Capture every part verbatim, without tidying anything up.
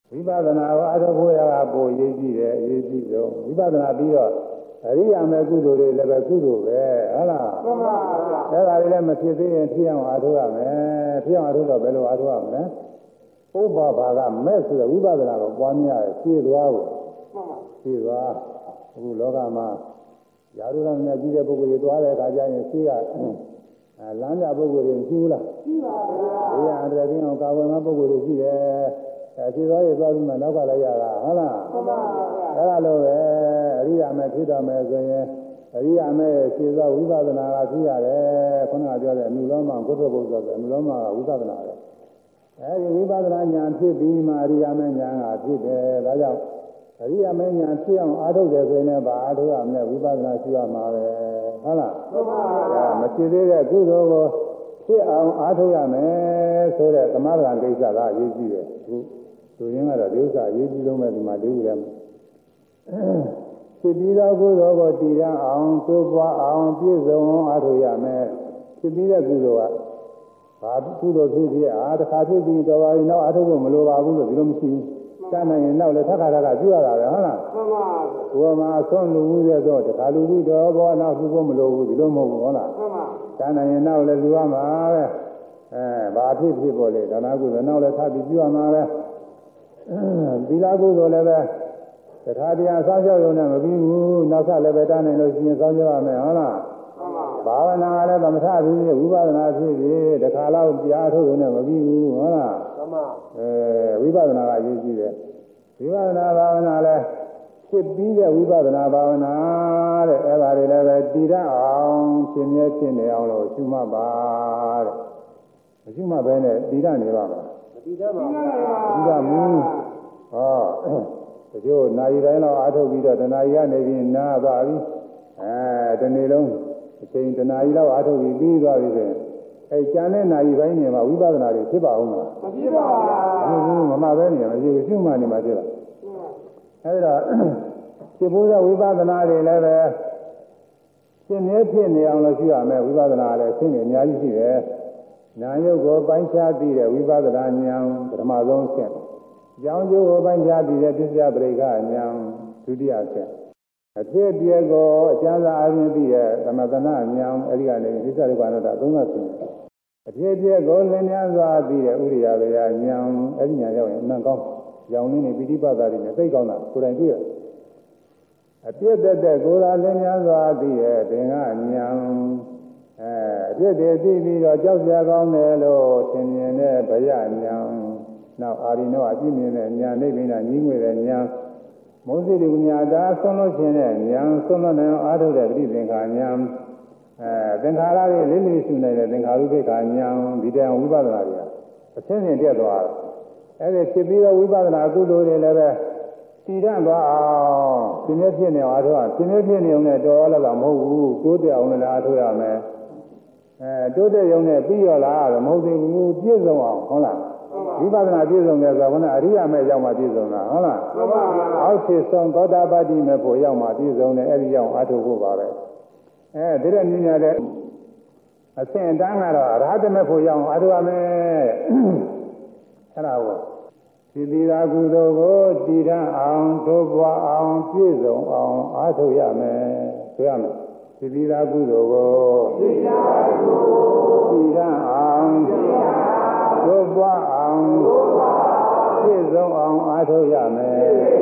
ဝိပဿနာကိုအားထုတ်ဖို့ရတာပိုရေးကြည့်တယ်အရေးကြီးဆုံးဝိပဿနာပြီးတော့အရိယာမေကုသိုလ်တွေလည်းပဲကုသိုလ်ပဲဟုတ်လားမှန်ပါဗျာအဲ့ဒါတွေလည်းမဖြစ်သေးရင်ဖြစ်အောင်အားထုတ်ရမယ်ဖြစ်အောင်အားထုတ်တော့ဘယ်လိုအားထုတ်ရမလဲဥပ္ပါဘာကမဲ့ဆိုတဲ့ဝိပဿနာကိုပွားများတယ်ရှင်းသွားဖို့မှန်ပါရှင်းသွားအခုလောကမှာယာရုကမြတ်ကြီးတဲ့ပုဂ္ဂိုလ်တွေသွားတဲ့အခါကျရင်ရှင်းကအဲလမ်းပြပုဂ္ဂိုလ်တွေရှိဘူးလားရှိပါဗျာဒီအန္တရာယ်ကြီးအောင်ကာဝယ်မဲ့ပုဂ္ဂိုလ်တွေရှိတယ်အဲရှင်းသွားရသွားပြီးမှနောက်ကလည်းရတာဟုတ်လားမှန်ပါဗျာအဲ့ဒါလိုပဲအရိယာမဲ့ဖြစ်တော်မယ်ဆိုရင်အရိယာမဲ့ရှင်းသွားဝိပဿနာကရှိရတယ်ခုနကပြောတဲ့အမှုလုံးမှာကုသဘုရားဆိုအမှုလုံးမှာဝိပဿနာပဲအဲဒီဝိပဿနာဉာဏ်ဖြစ်ပြီးမှအရိယာမဲ့ဉာဏ်ကဖြစ်တယ်ဒါကြောင့်အရိယာမဲ့ဉာဏ်ဖြစ်အောင်အားထုတ်တယ်ဆိုရင်လည်းဗာအားထုတ်ရမယ်ဝိပဿနာရှိရမှာပဲဟုတ်လားမှန်ပါဗျာမဖြစ်သေးတဲ့ကုသိုလ်ကိုဖြစ်အောင်အားထုတ်ရမယ်ဆိုတဲ့သမထကိစ္စကအရေးကြီးတယ်အခုဆိုရင်ကတော့ဒီဥစ္စာအရေးကြီးဆုံးပဲဒီမှာဒီဥစ္စာဖြစ်ပြီးသောကုသိုလ်ကိုတည်ရအောင်သိုးပွားအောင်ပြည့်စုံအောင်အားထုတ်ရမယ်ဖြစ်ပြီးတဲ့ကုသိုလ်ကဘာကုသိုလ်ဖြစ်ဖြစ်အားတစ်ခါဖြစ်ပြီးတော်ပါရင်နောက်အားထုတ်ဖို့မလိုပါဘူးလို့ဒီလိုမရှိဘူးတတ်နိုင်ရင်နောက်လည်းထပ်ခါထပ်ခါပြုရတာပဲဟုတ်လားမှန်ပါဘူးဘုရားမှာအဆုံးလူမှုရဲ့တော့တခါလူပြီးတော့ဘောနောက်ပြုဖို့မလိုဘူးဒီလိုမဟုတ်ဘူးဟုတ်လားမှန်ပါတတ်နိုင်ရင်နောက်လည်းပြုရမှာပဲအဲဘာဖြစ်ဖြစ်ပေါ်လေဒါနကုသိုလ်နောက်လည်းထပ်ပြီးပြုရမှာပဲသီလကုသိုလ်လည်းပဲတခါတည်းအဆောင်ရောက်ရုံနဲ့မပြီးဘူးနောက်ထပ်လည်းပဲတတ်နိုင်လို့ရှိရင်ဆောင်ရရမယ်ဟုတ်လားဘာဝနာလည်းသမထဖြစ်ဖြစ်ဝိပဿနာဖြစ်ဖြစ်တခါလောက်ကြားထုတ်ရုံနဲ့မပြီးဘူးဟုတ်လားမှန်ပါအဲဝိပဿနာကအရေးကြီးတယ်ဝိပဿနာဘာဝနာလည်းဖြစ်ပြီးတဲ့ဝိပဿနာဘာဝနာတဲ့အဲ့ဒါတွေလည်းပဲတည်ရအောင်ရှင်းမြဲရှင်းနေအောင်လို့ရှုမှတ်ပါတဲ့မရှုမှတ်ဘဲနဲ့တည်ရနေပါမှာမတည်တတ်ပါဘူးတည်ရမူဟောတချို့နာရီတိုင်းလောက်အားထုတ်ပြီးတော့တဏှာကြီးကနေပြီးနားသွားပြီအဲတနေ့လုံးအချိန်တဏှာကြီးလောက်အားထုတ်ပြီးပြီးသွားပြီဆိုရင်အဲကျန်တဲ့နာရီပိုင်းနေမှာဝိပဿနာတွေဖြစ်ပါဦးမလားမဖြစ်ပါဘူးမမှပဲနေမှာမရှိဘူးရှုမှတ်နေမှာဖြစ်တာအဲဒီတော့ဖြစ်ဖို့ဝိပဿနာတွေလည်းပဲရှင်းနေဖြစ်နေအောင်လို့ရှုရမယ်ဝိပဿနာလည်းရှင်းနေအများကြီးရှိတယ်နာယုတ်ကိုပိုင်းခြားသိတဲ့ဝိပဿနာဉာဏ်ပထမဆုံးရှင်းကြောင်းကျိုးကိုပိုင်းခြားသိတဲ့ပစ္စယပရိက္ခဉာဏ်ဒုတိယရှင်းအဖြစ်ပြည့်ကိုအကျဉ်းစာအရင်သိတဲ့သမထနာဉာဏ်အဲဒီကနေသစ္စာရိပါဏတာသုံးသပ်ရှင်းအဖြစ်ပြည့်ကိုလင်းများစွာသိတဲ့ဥရိယဝေယဉာဏ်အဲဒီဉာဏ်ရောက်ရင်အမှန်ကောင်းရောင်လေးနေပိဋိပတ်တာတွေနဲ့သိကောင်းတာကိုယ်တိုင်တွေ့ရအပြည့်သက်တဲ့ကိုယ်သာလင်းများစွာသိတဲ့သင်္ဃဉာဏ်အဲအပြည့်တည်းသိပြီးတော့ကြောက်ကြကောင်းတယ်လို့သင်မြင်တဲ့ဗယဉာဏ်နောက်အာရိနောအပြည့်မြင်တဲ့ဉာဏ်နိဗ္ဗာန်ကြီးငွေတဲ့ဉာဏ်မောဇိတုညာတာဆုံးလို့ခြင်းတဲ့ဉာဏ်ဆုံးလို့နိုင်အားထုတ်တဲ့ပြိသင်္ခာဉာဏ်အဲသင်္ခါရတွေလေးလေးရှုနေတဲ့သင်္ခါရုပ္ပခာဉာဏ်ဒီတန်ဝိပဿနာတွေအသင်းသင်တက်သွားတယ်အဲဒီဖြစ်ပြီးတော့ဝိပဿနာကုသိုလ်တွေလည်းပဲတည်ရသွားအောင်သင်္ကြန်ဖြစ်နေအောင်အားထုတ်ရသင်္ကြန်ဖြစ်နေအောင်လည်းတော်လည်းတော့မဟုတ်ဘူးတိုးတက်အောင်လည်းအားထုတ်ရမယ်အဲတိုးတက်ရုံနဲ့ပြီးရောလားတော့မဟုတ်သေးဘူးပြည့်စုံအောင်ဟုတ်လားဝိပဿနာပြည့်စုံတယ်ဆိုတော့ကအရိယာမဲ့ရောက်မှပြည့်စုံတာဟုတ်လားမှန်ပါဗျာအောက်ဖြစ်ဆုံးသောတာပတ္တိမဲ့ဖို့ရောက်မှပြည့်စုံတယ်အဲဒီရောက်အားထုတ်ဖို့ပါပဲအဲဒီတဲ့နည်းများတဲ့အဆင့်အတန်းကတော့အရဟတမဲ့ဖို့ရောက်အားထုတ်ရမယ်အဲ့ဒါကိုဒီသီလကုသိုလ်ကိုတည်ရအောင်သိုးပွားအောင်ပြည့်စုံအောင်အားထုတ်ရမယ်ဆိုရမယ်ဒီသီလကုသိုလ်ကိုတည်ရအောင်တည်ရအောင်သိုးပွားအောင်ပြည့်စုံအောင်အားထုတ်ရမယ်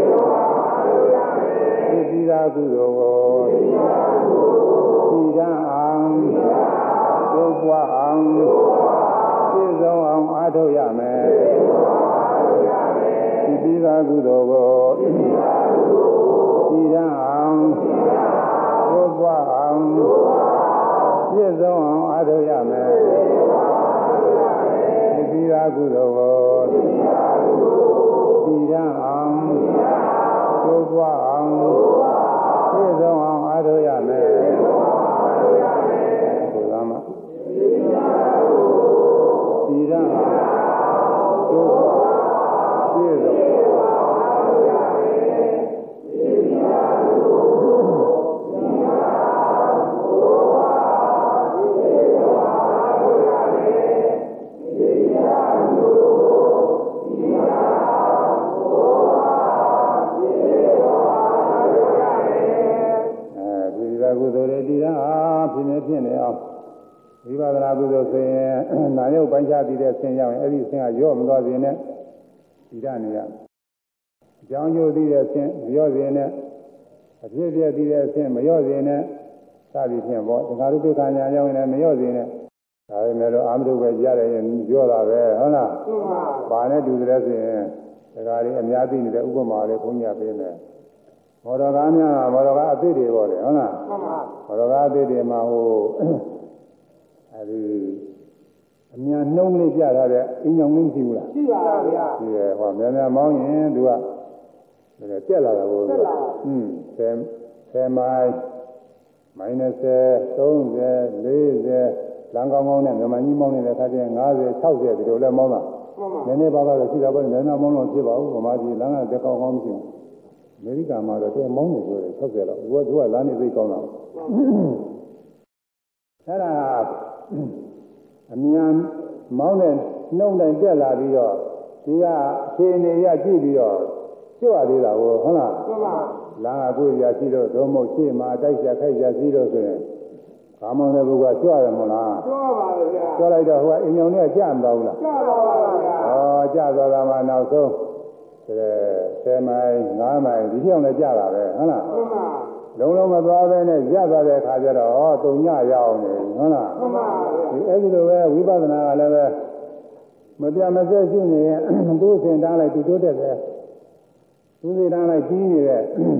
ဒီသီလကုသိုလ်ကိုတည်ရအောင်သိုးပွားအောင်ပြည့်စုံအောင်အားထုတ်ရမယ်ဒီသီလကုသိုလ်ကိုတည်ရအောင်သိုးပွားအောင်ပြည့်စုံအောင်အားထုတ်ရမယ်ဒီသီလကုသိုလ်ကိုတည်ရအောင်သိုးပွားအောင်ပြည့်စုံအောင်အားထုတ်ရမယ်ဒီကမှာတည်ရအောင်သိုးပွားပြည့်စုံလို့ဆိုရင်နာယုတ်ပိုင်းခြားပြီးတဲ့ဆင်းရောက်ရင်အဲ့ဒီဆင်းကရော့မသွားစေနဲ့ဒီရနေရအကြောင်းကျိုးပြီးတဲ့ဆင်းရော့စေနဲ့အဖြစ်ပြပြီးတဲ့ဆင်းမရော့စေနဲ့စသည်ဖြင့်ပေါ့သင်္ခါရုပ္ပခာညာရောက်ရင်လည်းမရော့စေနဲ့ဒါပေမဲ့တော့အာမတုပဲရတယ်ရင်ရော့တာပဲဟုတ်လားမှန်ပါဘာနဲ့တူတယ်ဆိုရင်ဒါကြလေးအများသိနေတဲ့ဥပမာလေးဘုန်းကြီးပေးမယ်မော်တော်ကားများမော်တော်ကားအသစ်တွေပေါ့လေဟုတ်လားမှန်ပါမော်တော်ကားအသစ်တွေမှာဟိုအဲဒီအများနှုံးလေးပြထားတဲ့အင်းရောင်လေးရှိဘူးလားရှိပါဗျာရှိတယ်ဟောများများမောင်းရင်သူကတက်လာတာကိုတက်လာอืมဆယ်ဆယ်မိုင်မိုင်20 30 40လမ်းကောင်းကောင်းနဲ့မြန်မာကြီးမောင်းနေတဲ့ခါကျရင်50 60ဒီလိုလဲမောင်းတာနည်းနည်းပါးပါးတော့ရှိတာပေါ့နည်းနည်းမောင်းလို့ဖြစ်ပါဘူးဗမာပြည်လမ်းကတက်ကောင်းကောင်းမရှိဘူးအမေရိကန်မှာတော့တဲမောင်းနေဆိုတယ်60လောက်သူကသူကလမ်းနေသိကောင်းတာအဲ့ဒါအမြန်မောင်းတဲ့နှုံတိုင်တက်လာပြီးတော့ဒီကအခြေအနေရကြည့်ပြီးတော့ကျွတ်ရသေးတာကိုဟုတ်လားမှန်ပါလမ်းကကိုယ်ရရှိတော့ဒုံမို့ရှေ့မှာတိုက်ကြခိုက်ကြရှိတော့ဆိုရင်ကာမောင်တဲ့ဘုရားကျွတ်ရမလားကျွတ်ပါဗျာကျွတ်လိုက်တော့ဟိုကအင်ညောင်နဲ့ကြာမသွားဘူးလားကြာပါပါဗျာဩကြာသွားတာမှနောက်ဆုံးဆယ်မိုင်၅မိုင်ဒီကြောင်လည်းကြာတာပဲဟုတ်လားမှန်ပါလုံးလုံးမသွားဘဲနဲ့ရသွားတဲ့အခါကျတော့ဩတုံညရအောင်နေဟုတ်လားမှန်ပါဒီအဲ့ဒီလိုပဲဝိပဿနာကလည်းပဲမပြမစက်ရှိနေရင်သူ့စင်တားလိုက်သူတိုးတက်တယ်သူ့စင်တားလိုက်ကြီးနေတဲ့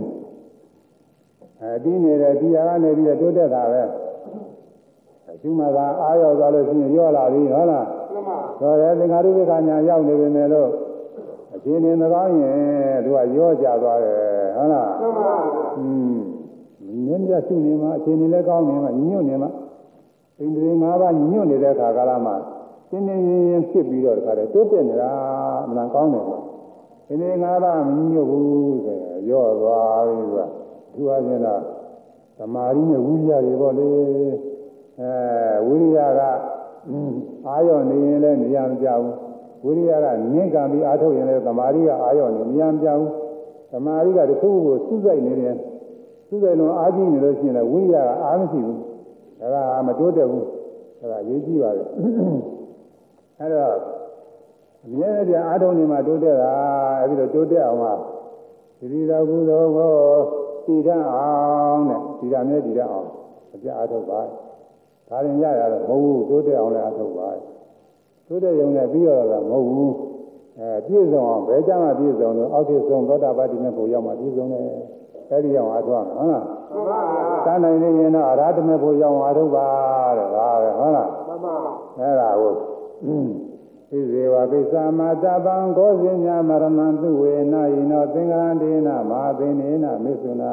အဲကြီးနေတဲ့ဒီဟာကနေပြီးတော့တိုးတက်တာပဲအရှုမှကအားရောက်သွားလို့ရှိရင်ရော့လာပြီဟုတ်လားမှန်ပါဆိုတော့သင်္ခါရုပ္ပခာညာရောက်နေပြီမယ်လို့အရှင်နေမကောင်းရင်သူကရော့ကြသွားတယ်ဟုတ်လားမှန်ပါอืมမြင်းပြရှုနေမှာအရှင်နေလည်းကောင်းနေမှာညွတ်နေမှာဣန္ဒြေ၅ပါးညွတ်နေတဲ့အခါကာလမှာရှင်းနေရင်ဖြစ်ပြီးတော့တခါတည်းတိုးတက်နေတာအမှန်ကောင်းတယ်ပေါ့ဣန္ဒြေ၅ပါးမညွတ်ဘူးဆိုရင်ရော့သွားပြီကသူအချင်းတော့သမာဓိနဲ့ဝိရိယတွေပေါ့လေအဲဝိရိယကအာရုံနေရင်လည်းနေရာမကြဘူးဝိရိယကနင်းကံပြီးအားထုတ်ရင်လည်းသမာဓိကအာရုံနေနေရာမကြဘူးသမာဓိကတစ်ခုခုကိုစုစိုက်နေတယ်စုစိုက်လုံးအားကြီးနေလို့ရှိရင်လည်းဝိရိယကအားမရှိဘူးဒါကမတိုးတက်ဘူးဒါကရေးကြည့်ပါလေအဲ့တော့အမြဲတမ်းအားထုတ်နေမှတိုးတက်တာအဲ့ဒီတော့တိုးတက်အောင်ကသီရိသာကုသိုလ်ကိုတည်တတ်အောင်တဲ့ဒီရမြဲတည်တတ်အောင်အပြအားထုတ်ပါဒါရင်ရရတော့မဟုတ်ဘူးတိုးတက်အောင်လည်းအားထုတ်ပါတိုးတက်ရုံနဲ့ပြီးရတာမဟုတ်ဘူးအဲပြည့်စုံအောင်ဘယ်ကြမှာပြည့်စုံလို့အောက်ဖြစ်ဆုံးသောတာပတိမေဖို့ရောက်မှပြည့်စုံတယ်အဲ့ဒီအောင်အားထုတ်ရမယ်ဟုတ်လားမှန်ပါဗျာတန်းနိုင်နေရင်တော့အရာဓမေဖို့ရောက်အားထုတ်ပါတဲ့ဒါပဲဟုတ်လားမှန်ပါအဲ့ဒါကိုဣဇေဝပိစ္ဆာမတပံကိုဇင်ညာမရဏံသူဝေနယိနောသင်္ကရန္တေနမဟာပိနေနမေသုနာ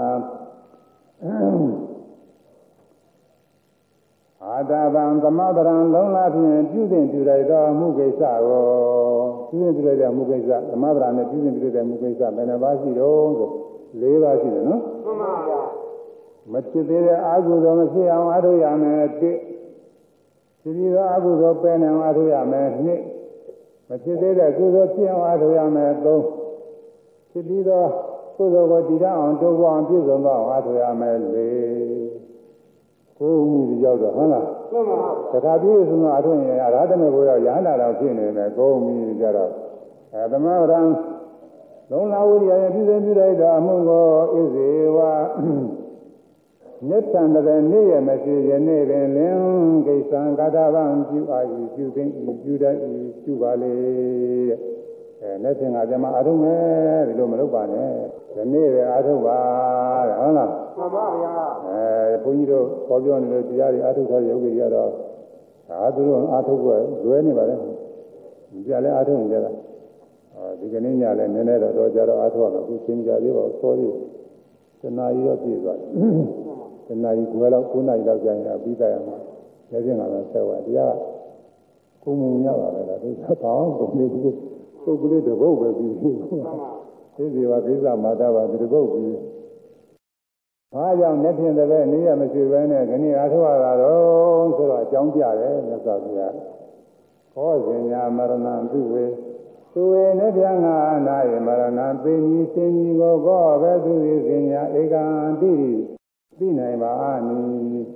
အာတဗံသမဗရံလုံးလားဖြင့်ပြုစဉ်ပြုလိုက်သောမှုကိစ္စကိုပြုစဉ်ပြုလိုက်တဲ့မှုကိစ္စသမဗရံနဲ့ပြုစဉ်ပြုလိုက်တဲ့မှုကိစ္စဘယ်နှပါးရှိတော့ဆို၄ပါးရှိတယ်နော်မှန်ပါဗျာမဖြစ်သေးတဲ့အာဟုသောမဖြစ်အောင်အားထုတ်ရမယ်တစ်ဖြစ်ပြီးသောအာဟုသောပယ်နိုင်အားထုတ်ရမယ်နှစ်မဖြစ်သေးတဲ့ကုသိုလ်ဖြစ်အောင်အားထုတ်ရမယ်သုံးဖြစ်ပြီးသောကုသိုလ်ကိုတည်ရအောင်တိုးပွားအောင်ပြည့်စုံသောအားထုတ်ရမယ်လေးကိုယ်မှုကြောက်တော့ဟုတ်လားမှန်ပါတခါပြည့်စုံသောအားထုတ်ရင်အရဟတမေဘုရားရဟန္တာတော်ဖြစ်နေတယ်ကိုယ်မှုကြတော့အဲသမဗရံလုံးလာဝိရိယပြုစဉ်ပြုလိုက်သောအမှုကိုဣဇေဝမြတ်တန်တဲ့နေ့ရမရှိယနေ့ပင်လင်းကိစ္စံကာသဗံပြုအာယုပြုသိပြုတတ်ပြုပါလေတဲ့အဲလက်ဆင်ကကျမအားထုတ်မယ်ဒီလိုမလုပ်ပါနဲ့ဒီနေ့ပဲအားထုတ်ပါတဲ့ဟုတ်လားမှန်ပါဗျာအဲဘုန်းကြီးတို့ခေါ်ပြောနေလို့တရားတွေအားထုတ်ထားရုပ်ကြီးရတော့ဒါသူတို့အားထုတ်ဖို့လွယ်နေပါလေကြာလဲအားထုတ်နေကြတာဒီကနေ့ညလည်းနည်းနည်းတော့တော့ကြတော့အားထုတ်ရမယ်အခုသင်ကြသေးပါစောသေးတနာရီတော့ပြည့်သွားတယ်တနာရီခွဲလောက်၉နာရီလောက်ကြာရင်ပြီးသားရမှာလက်ချင်းကတော့ဆက်သွားတရားကကိုမှုရပါပဲလားသူကဘာအောင်ကိုနေဘူးပုဂ္ဂလိတဘုတ်ပဲပြီးပြီသိစီပါကိစ္စမာတာပါဒီတဘုတ်ပြီးဘာကြောင့်လက်ဖြင့်တပည့်နေရမရှိဘဲနဲ့ခဏအားထုတ်ရတာတော့ဆိုတော့အကြောင်းပြတယ်မြတ်စွာဘုရားခောဇင်ညာမရဏံသူဝေသူဝေနဲ့ပြန်ငါနာယမရဏံသိမီစင်ကြီးကိုကောပဲသူဝေစင်ညာဧကံတိတိသိနိုင်ပါအာနိတ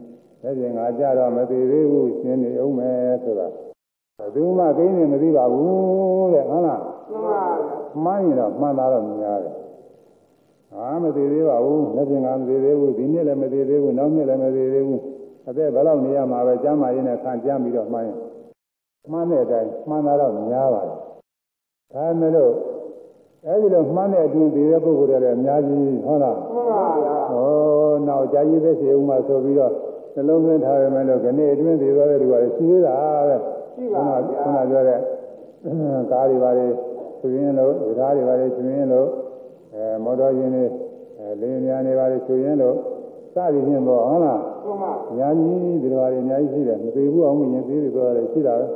လက်ပြင်ငါကြတော့မသေးသေးဘူးရှင်းနေအောင်မယ်ဆိုတာဘယ်သူမှကိန်းနေမသိပါဘူးတဲ့ဟုတ်လားမှန်ပါဗျာမှန်းရင်တော့မှန်တာတော့များတယ်ဟာမသေးသေးပါဘူးလက်ပြင်ငါမသေးသေးဘူးဒီနေ့လည်းမသေးသေးဘူးနောက်နေ့လည်းမသေးသေးဘူးအသက်ဘယ်လောက်နေရမှာပဲကျမ်းမာရင်းနဲ့ခံကြမ်းပြီးတော့မှန်းရင်မှန်းတဲ့အတိုင်းမှန်တာတော့များပါတယ်ဒါမဲ့လို့အဲဒီလိုမှန်းတဲ့အတူသေးတဲ့ပုဂ္ဂိုလ်တွေလည်းအများကြီးဟုတ်လားမှန်ပါဗျာဟောနောက်ကြာကြီးသက်စီဦးမှာဆိုပြီးတော့နှလုံးသွင်းထားရမယ်လို့ခဏအတွင်းသေးသွားတဲ့လူကလည်းရှိသေးတာပဲရှိပါဗျာခုနပြောတဲ့ကားတွေပါလေသူရင်းလို့ဓာတ်တွေပါလေသူရင်းလို့အဲမော်တော်ယာဉ်တွေအဲလေယာဉ်တွေပါလေသူရင်းလို့စသည်ဖြင့်ပေါ့ဟုတ်လားမှန်ပါအများကြီးဒီလိုပါလေအများကြီးရှိတယ်မသေးဘူးအောင်မြင်သေးတယ်ဆိုတော့ရှိတာပဲ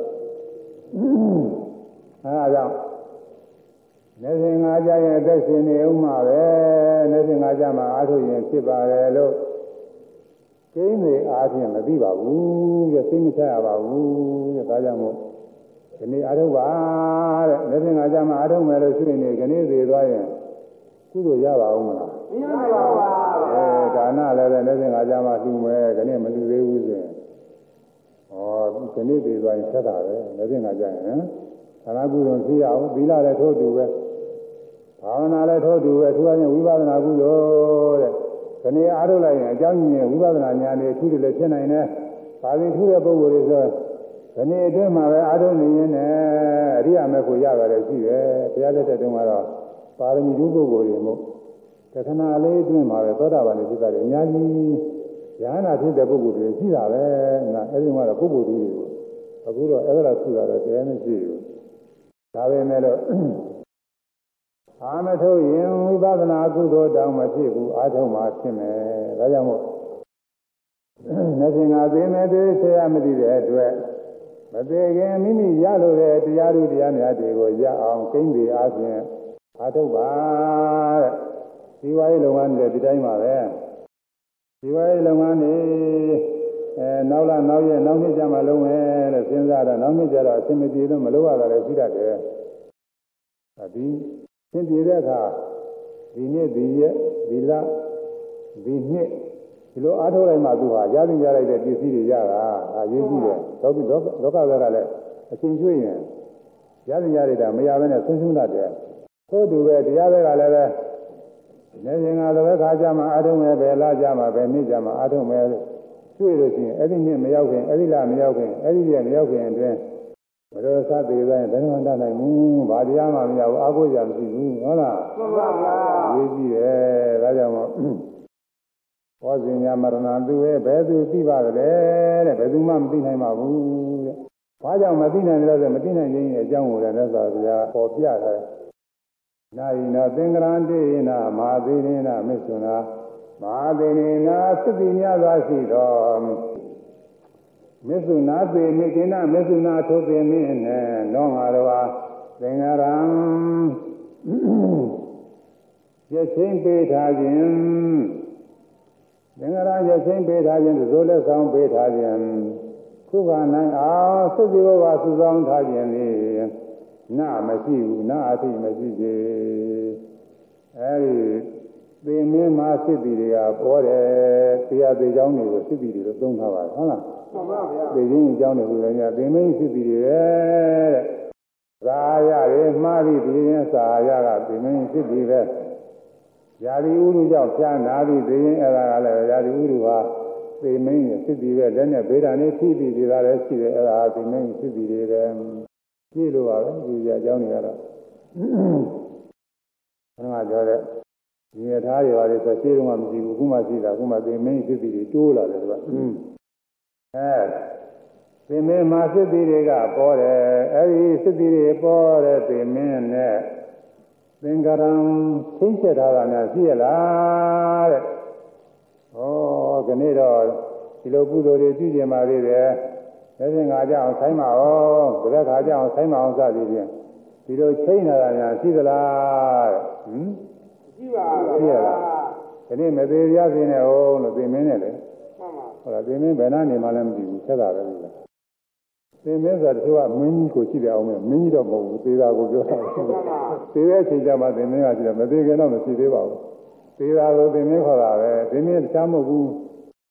အဲဒါကြောင့်နေစဉ်ငါကြရဲ့အသက်ရှင်နေဦးမှာပဲနေစဉ်ငါကြမှာအားထုတ်ရင်ဖြစ်ပါတယ်လို့ကိန်းတွေအားဖြင့်မသိပါဘူးတဲ့သိမချရပါဘူးတဲ့ဒါကြောင့်မို့ဒီနေ့အားထုတ်ပါတဲ့နေစဉ်ငါကြမှာအားထုတ်မယ်လို့ရှိရင်ဒီကနေ့သေးသွားရင်ကုသိုလ်ရပါဦးမလားမရပါဘူးအဲဒါနလည်းပဲနေစဉ်ငါကြမှာလူမယ်ခဏမလူသေးဘူးဆိုရင်ဩဒီနေ့သေးသွားရင်ဆက်တာပဲနေစဉ်ငါကြရင်ဟမ်သာကုသိုလ်ရှိရအောင်သီလလည်းထိုးတူပဲဘာဝနာလည်းထိုးတူပဲသူကချင်းဝိပဿနာကုသိုလ်တဲ့ခဏအားထုတ်လိုက်ရင်အကြောင်းကြီးရင်ဝိပဿနာဉာဏ်တွေထူးတယ်လည်းဖြစ်နိုင်တယ်။ဘာလို့ထူးတဲ့ပုဂ္ဂိုလ်တွေဆိုခဏအတွင်းမှာပဲအားထုတ်နေရင်လည်းအရိယာမေဖို့ရပါတယ်ရှိတယ်။တရားလက်တဲ့တုန်းကတော့ပါရမီဓုပုဂ္ဂိုလ်တွေမို့တခဏလေးအတွင်းမှာပဲသောတာပန်တွေဖြစ်တာတွေအများကြီးဉာဏ်နာဖြစ်တဲ့ပုဂ္ဂိုလ်တွေရှိတာပဲ။နော်အဲဒီမှာတော့ပုဂ္ဂိုလ်တွေအခုတော့အဲ့ဒါထူတာတော့တရားမရှိဘူး။ဒါပဲမဲ့လို့အာမထုတ်ရင်ဝိပဿနာကုသိုလ်တောင်မဖြစ်ဘူးအာထုံမှာဖြစ်မယ်ဒါကြောင့်မို့နေစဉ်ကသိမဲ့သေးဆရာမသိတဲ့အတွက်မသေးခင်မိမိရလို့တဲ့တရားသူတရားများတွေကိုရအောင်ကိန်းပြီးအားဖြင့်အာထုပါတဲ့ဒီဝါရေးလုပ်ငန်းတွေဒီတိုင်းပါပဲဒီဝါရေးလုပ်ငန်းတွေအဲနောက်လာနောက်ရက်နောက်နှစ်ကျမှလုံးမယ်လို့စဉ်းစားတော့နောက်နှစ်ကျတော့အဆင်မပြေလို့မလုပ်ရတာလည်းရှိတတ်တယ်ဒီသင်ပြတဲ့အခါဒီနေ့ဒီရက်ဒီလဒီနှစ်ဒီလိုအားထုတ်လိုက်မှသူဟာရသည်ရလိုက်တဲ့ပစ္စည်းတွေရတာအရေးကြီးတယ်ဒုက္ခဒုက္ခဒုက္ခကလည်းအချိန်ကျွေးရင်ရသည်ရလိုက်တာမရဘဲနဲ့ဆုံးရှုံးတတ်တယ်သို့တူပဲတရားဘက်ကလည်းပဲနေရင်ကလည်းခါကြမှာအားထုတ်မယ်ပဲလားကြမှာပဲနေ့ကြမှာအားထုတ်မယ်ကျွေးလို့ရှိရင်အဲ့ဒီနှစ်မရောက်ခင်အဲ့ဒီလမရောက်ခင်အဲ့ဒီရက်မရောက်ခင်အတွင်းဘယ်လိုစသေးတိုင်းဘယ်တော့မှတတ်နိုင်ဘူးဘာတရားမှမရဘူးအားကိုးကြမရှိဘူးဟုတ်လားမှန်ပါဗျာရေးကြည့်တယ်ဒါကြောင့်မို့ဟောစဉ်ညာမရဏသူရဲ့ဘယ်သူသိပါကြလဲတဲ့ဘယ်သူမှမသိနိုင်ပါဘူးတဲ့ဘာကြောင့်မသိနိုင်လဲဆိုမသိနိုင်ခြင်းရဲ့အကြောင်းကိုလည်းသက်သာဗျာပေါ်ပြတယ်နာယိနာသင်္ကရံတေနာမဟာသေနေနာမစ္ဆုနာမဟာသေနေနာသတိများစွာရှိတော်မေသုနာသေမိကိနာမေသုနာထိုသေမိနဲ့လောငါတော်ဟာသင်္ဃရံရချင်းပေးထားခြင်းသင်္ဃရရချင်းပေးထားခြင်းသို့လက်ဆောင်ပေးထားခြင်းခုကနိုင်အောင်သုတိဘဝစုဆောင်ထားခြင်းလေနာမရှိဘူးနာအထိမရှိသေးအဲဒီသေမင်းမှာစစ်တီတွေကပေါ်တယ်တရားသေးကြောင်းတွေကိုစစ်တီတွေလို့သုံးထားပါတယ်ဟုတ်လားမှန်ပါဗျာသေခြင်းအကြောင်းတွေကိုလည်းညသေမင်းစစ်တီတွေတဲ့သာရရေမှားပြီးဒီရင်သာရကသေမင်းစစ်တီပဲယာတိဥရုကြောင့်ဖြာနာပြီးသေရင်အဲ့ဒါကလည်းယာတိဥရုဟာသေမင်းစစ်တီပဲလက်နဲ့ဗေဒာနေထိပြီးဒီကလည်းရှိတယ်အဲ့ဒါသေမင်းစစ်တီတွေပဲကြည့်လို့ပါပဲဒီကြအကြောင်းတွေကတော့ဘယ်မှာပြောတဲ့ဒီရထားတွေပါလေဆိုရှင်းတော့မှမရှိဘူးခုမှရှိတာခုမှသေမင်းစစ်တီတွေတိုးလာတယ်ကွာအဲသေမင်းမှာစစ်တီတွေကပေါ်တယ်အဲဒီစစ်တီတွေပေါ်တဲ့သေမင်းနဲ့သင်္ကရံသိချက်ထားတာများရှိရလားတဲ့ဩခဏတော့ဒီလိုကုသိုလ်တွေပြုကျင်ပါသေးတယ်ဒါဖြင့်ငါကြောင့်ဆိုင်ပါအောင်တရက်ခါကြောင့်ဆိုင်ပါအောင်စသည်ဖြင့်ဒီလိုချိန်လာတာများရှိသလားတဲ့ဟင်ရှိပါဘူးရှိရလားဒီနေ့မသေးရစေနဲ့ဟုတ်လို့သေမင်းနဲ့လေမှန်ပါဟောတာသေမင်းဘယ်နှနေမှလည်းမသိဘူးဆက်တာပဲလို့သေမင်းဆိုတော့ကမင်းကြီးကိုရှိတယ်အောင်မယ်မင်းကြီးတော့မဟုတ်ဘူးသေတာကိုပြောတာသေတဲ့အချိန်ကျမှသေမင်းကရှိတယ်မသေးခင်တော့မရှိသေးပါဘူးသေတာကိုသေမင်းခေါ်တာပဲသေမင်းတခြားမဟုတ်ဘူး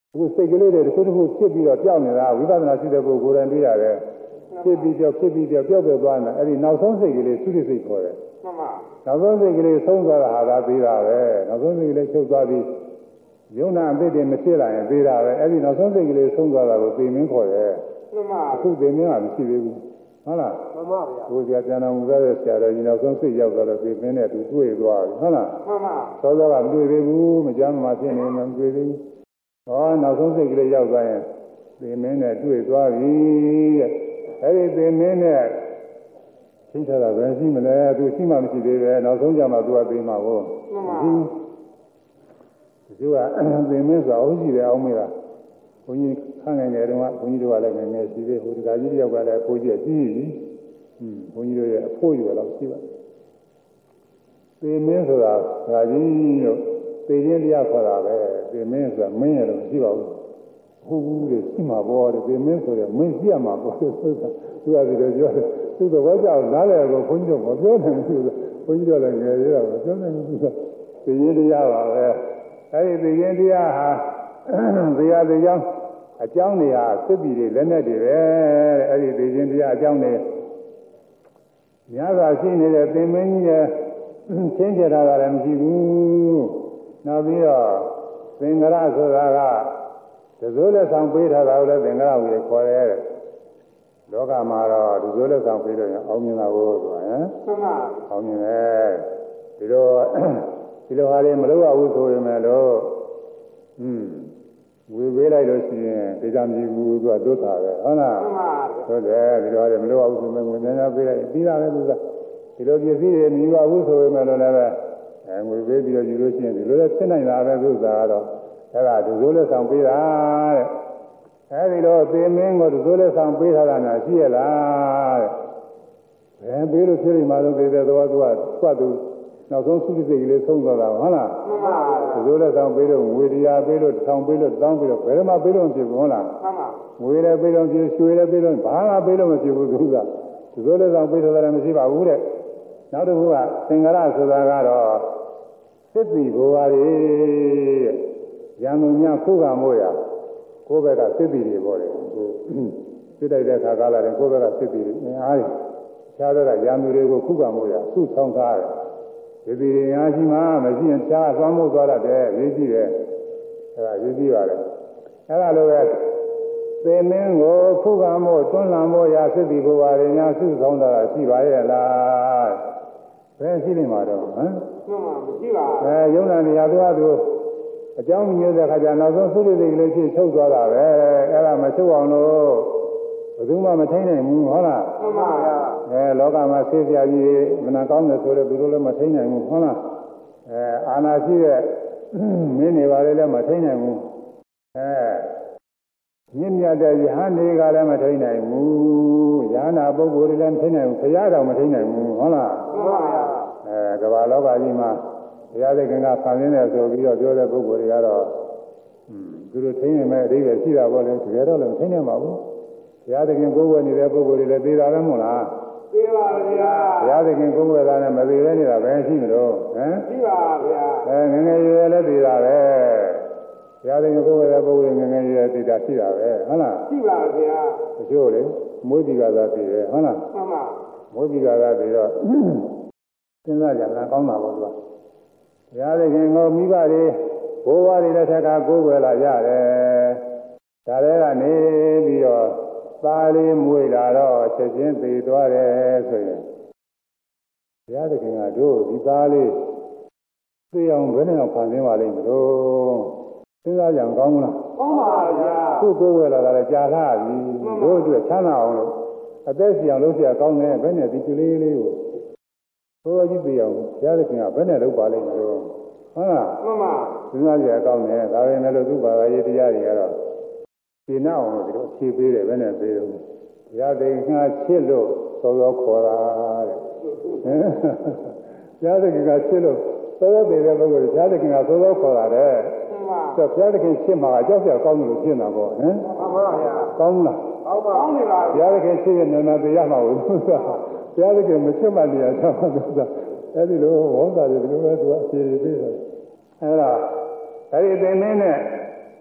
အခုစိတ်ကလေးတွေတစ်ခုတစ်ခုဖြစ်ပြီးတော့ကြောက်နေတာဝိပဿနာရှိတဲ့ပုဂ္ဂိုလ်တိုင်းပြီးရတယ်ဖြစ်ပြီးကြောက်ဖြစ်ပြီးကြောက်ကြောက်ပြသွားတယ်အဲ့ဒီနောက်ဆုံးစိတ်ကလေးသုတိစိတ်ခေါ်တယ်မှန်ပါနောက်ဆုံးစိတ်ကလေးဆုံးသွားတာဟာသာပြီးတာပဲနောက်ဆုံးစိတ်ကလေးချုပ်သွားပြီးယုံနာအဖြစ်တွေမဖြစ်လာရင်ပြီးတာပဲအဲ့ဒီနောက်ဆုံးစိတ်ကလေးဆုံးသွားတာကိုသိမင်းခေါ်တယ်မှန်ပါအခုသိမင်းကမရှိသေးဘူးဟုတ်လားမှန်ပါဗျာဘုရားကျမ်းတော်မူတဲ့ဆရာတော်ကြီးနောက်ဆုံးစိတ်ရောက်တော့သိမင်းနဲ့သူတွေ့သွားပြီဟုတ်လားမှန်ပါသောသောကမတွေ့သေးဘူးမကြမ်းမှဖြစ်နေမှမတွေ့သေးဘူးဟောနောက်ဆုံးစိတ်ကလေးရောက်သွားရင်သိမင်းနဲ့တွေ့သွားပြီတဲ့အဲ့ဒီသိမင်းနဲ့သိထားတာပဲရှိမလဲသူရှိမှမရှိသေးပဲနောက်ဆုံးကြမှာသူကသိမှာကိုမှန်ပါဒီကသိမင်းဆိုအောင်ရှိတယ်အောင်မေးတာဘုန်းကြီးခန့်နိုင်တယ်တော့ဘုန်းကြီးတို့ကလည်းငယ်ငယ်ရှိသေးဟိုတခါကြီးတယောက်ကလည်းဖိုးကြီးကြီးပြီဟွန်းဘုန်းကြီးတို့ရဲ့အဖိုးရွယ်တော့ရှိပါသိမင်းဆိုတာငါကြီးတို့သိချင်းတရားခေါ်တာပဲသိမင်းဆိုတာမင်းရတော့ရှိပါဘူးဟုတ်ဘူးလေရှိမှာပေါ့တဲ့သိမင်းဆိုရင်မင်းရှိရမှာပေါ့ဆိုတာသူကဒီလိုပြောတယ်သူကဘာကြောင့်နားလဲကိုဘုန်းကြီးတို့မပြောနိုင်ဘူးဆိုဘုန်းကြီးတို့လည်းငယ်ရတာမပြောနိုင်ဘူးဆိုသိချင်းတရားပါပဲအဲဒီသိချင်းတရားဟာတရားတရားအကြောင်းတွေဟာသစ္စာတွေလက်နဲ့တွေပဲတဲ့အဲဒီသိချင်းတရားအကြောင်းတွေများစွာရှိနေတဲ့သင်္မင်းကြီးရဲ့ချင်းချတာလည်းမရှိဘူးနောက်ပြီးတော့သင်္ကရဆိုတာကတစိုးလက်ဆောင်ပေးထားတာကိုလည်းသင်္ကရဝေခေါ်ရဲတဲ့လောကမှာတော့တစိုးလက်ဆောင်ပေးလို့ရင်အောင်မြင်တာကိုဆိုရင်မှန်ပါအောင်မြင်တယ်ဒီလိုဒီလိုဟာလေးမလုပ်ရဘူးဆိုရင်လည်းอืมဝေပေးလိုက်လို့ရှိရင်ဒေသမြည်ဘူးသူကဒုက္ခပဲဟုတ်လားမှန်ပါဟုတ်တယ်ဒီလိုဟာလေးမလုပ်ရဘူးဆိုရင်ငွေများများပေးလိုက်ပြီးတာပဲသူကဒီလိုပစ္စည်းတွေမြည်ပါဘူးဆိုရင်လည်းလည်းအဲငွေပေးပြီးတော့ယူလို့ရှိရင်ဒီလိုလည်းဖြစ်နိုင်တာပဲသူစားတော့အဲ့ဒါဒုစိုးလက်ဆောင်ပေးတာတဲ့အဲဒီတော့သေမင်းကိုဒုစိုးလက်ဆောင်ပေးထားတာများရှိရလားတဲ့ဘယ်ပေးလို့ဖြစ်နေမှလို့သေးတယ်တော့သူကကွတ်သူနောက်ဆုံးသုတိစိတ်ကလေးဆုံးသွားတာဟုတ်လားမှန်ပါဒုစိုးလက်ဆောင်ပေးလို့ငွေတရားပေးလို့တောင်းပေးလို့တောင်းပြီးတော့ဘယ်မှပေးလို့မဖြစ်ဘူးဟုတ်လားမှန်ပါငွေလည်းပေးလို့ဖြစ်ရွှေလည်းပေးလို့ဘာမှပေးလို့မဖြစ်ဘူးသူကဒုစိုးလက်ဆောင်ပေးထားတာမရှိပါဘူးတဲ့နောက်တစ်ခုကသင်္ကရဆိုတာကတော့သစ္စီဘဝတွေရံမှုများခုခံမို့ရကိုယ်ဘက်ကသစ္စီတွေပေါ်တယ်ဟိုစစ်တိုက်တဲ့ခါကားလာတယ်ကိုယ်ဘက်ကသစ္စီတွေအင်အားတွေခြားတော့ရံမှုတွေကိုခုခံမို့ရသူ့ဆောင်ထားတယ်သစ္စီတွေအားရှိမှမရှိရင်ခြားသွားမှုသွားတတ်တယ်ရေးကြည့်တယ်အဲဒါရေးကြည့်ပါလေအဲဒါလိုပဲသေမင်းကိုခုခံမို့တွန်းလှန်မို့ရသစ္စီဘဝတွေများစုဆောင်တာရှိပါရဲ့လားဘယ်ရှိနေမှာတော့ဟမ်မှန်ပါမရှိပါဘူးအဲယုံနာနေရာသူကသူအကြောင်းမျိုးတဲ့ခါကျနောက်ဆုံးသုတိစိတ်ကလေးဖြစ်ချုပ်သွားတာပဲအဲ့ဒါမချုပ်အောင်လို့ဘယ်သူမှမထိနိုင်ဘူးဟုတ်လားမှန်ပါဗျာအဲလောကမှာဆေးပြာကြီးမနာကောင်းတယ်ဆိုတော့သူတို့လည်းမထိနိုင်ဘူးဟုတ်လားအဲအာနာရှိတဲ့မင်းတွေပါလေလည်းမထိနိုင်ဘူးအဲမြင့်မြတ်တဲ့ယဟန်တွေကလည်းမထိနိုင်ဘူးယဟနာပုဂ္ဂိုလ်တွေလည်းမထိနိုင်ဘူးဘုရားတော်မထိနိုင်ဘူးဟုတ်လားမှန်ပါဗျာအဲကမ္ဘာလောကကြီးမှာဘုရားသခင်ကဖန်ဆင်းတယ်ဆိုပြီးတော့ပြောတဲ့ပုဂ္ဂိုလ်တွေကတော့သူတို့ထိနေမဲ့အဓိပ္ပာယ်ရှိတာပေါ့လေတကယ်တော့လည်းထိနေမှာဘူးဘုရားသခင်ကိုယ်ဝယ်နေတဲ့ပုဂ္ဂိုလ်တွေလည်းသိတာပဲမဟုတ်လားသိပါဗျာဘုရားသခင်ကိုယ်ဝယ်တာနဲ့မသိပဲနေတာပဲရှိမလို့ဟမ်ရှိပါဗျာအဲငငယ်ရွယ်လည်းသိတာပဲဘုရားသခင်ကိုယ်ဝယ်တဲ့ပုဂ္ဂိုလ်ငငယ်ရွယ်သိတာရှိတာပဲဟုတ်လားရှိပါဗျာတချို့လေမွေးပြီးကသာသိတယ်ဟုတ်လားမှန်ပါမွေးပြီးကသာသိတော့စဉ်းစားကြတာကောင်းတာပေါ့ကွာဘုရားသခင်ကိုမိဘတွေဘိုးဘွားတွေလက်ထက်ကကိုယ်ွယ်လာရတယ်ဒါတွေကနေပြီးတော့သားလေးမွေးလာတော့ချက်ချင်းသိသွားတယ်ဆိုရင်ဘုရားသခင်ကတို့ဒီသားလေးသိအောင်ဘယ်နဲ့အောင်ဖန်ဆင်းပါလိမ့်မလို့စဉ်းစားကြံကောင်းမလားကောင်းပါဗျာသူ့ကိုယ်ွယ်လာတာလည်းကြာလာပြီတို့အတွက်ချမ်းသာအောင်လို့အသက်ရှင်အောင်လုပ်เสียကောင်းတယ်ဘယ်နဲ့ဒီကလေးလေးကိုဘုရားကြီးသိအောင်ဘုရားသခင်ကဘယ်နဲ့လုပ်ပါလိမ့်မလို့ဟုတ်လားမှန်ပါစဉ်းစားကြကောင်းတယ်ဒါပေမဲ့လို့သူ့ဘာသာရေးတရားတွေကတော့ရှင်းအောင်လို့ဒီလိုဖြေပေးတယ်ဘယ်နဲ့ပေးတော့ဘုရားသခင်ကချစ်လို့သောသောခေါ်တာတဲ့ဘုရားသခင်ကချစ်လို့သောသောပေးတဲ့ပုဂ္ဂိုလ်ဘုရားသခင်ကသောသောခေါ်တာတဲ့မှန်ပါဆိုဘုရားသခင်ချစ်မှာကြောက်ကြကောင်းလို့ဖြစ်နေတာပေါ့ဟမ်မှန်ပါဗျာကောင်းလားကောင်းပါကောင်းနေပါဘုရားသခင်ချစ်ရင်နာနာတရားမှာဘူးဘုရားသခင်မချစ်မှတရားချမှာဆိုတာအဲ့ဒီလိုဝေါတာတွေဒီလိုပဲသူကအဖြေပေးတယ်အဲ့ဒါအဲ့ဒီသင်္မင်းနဲ့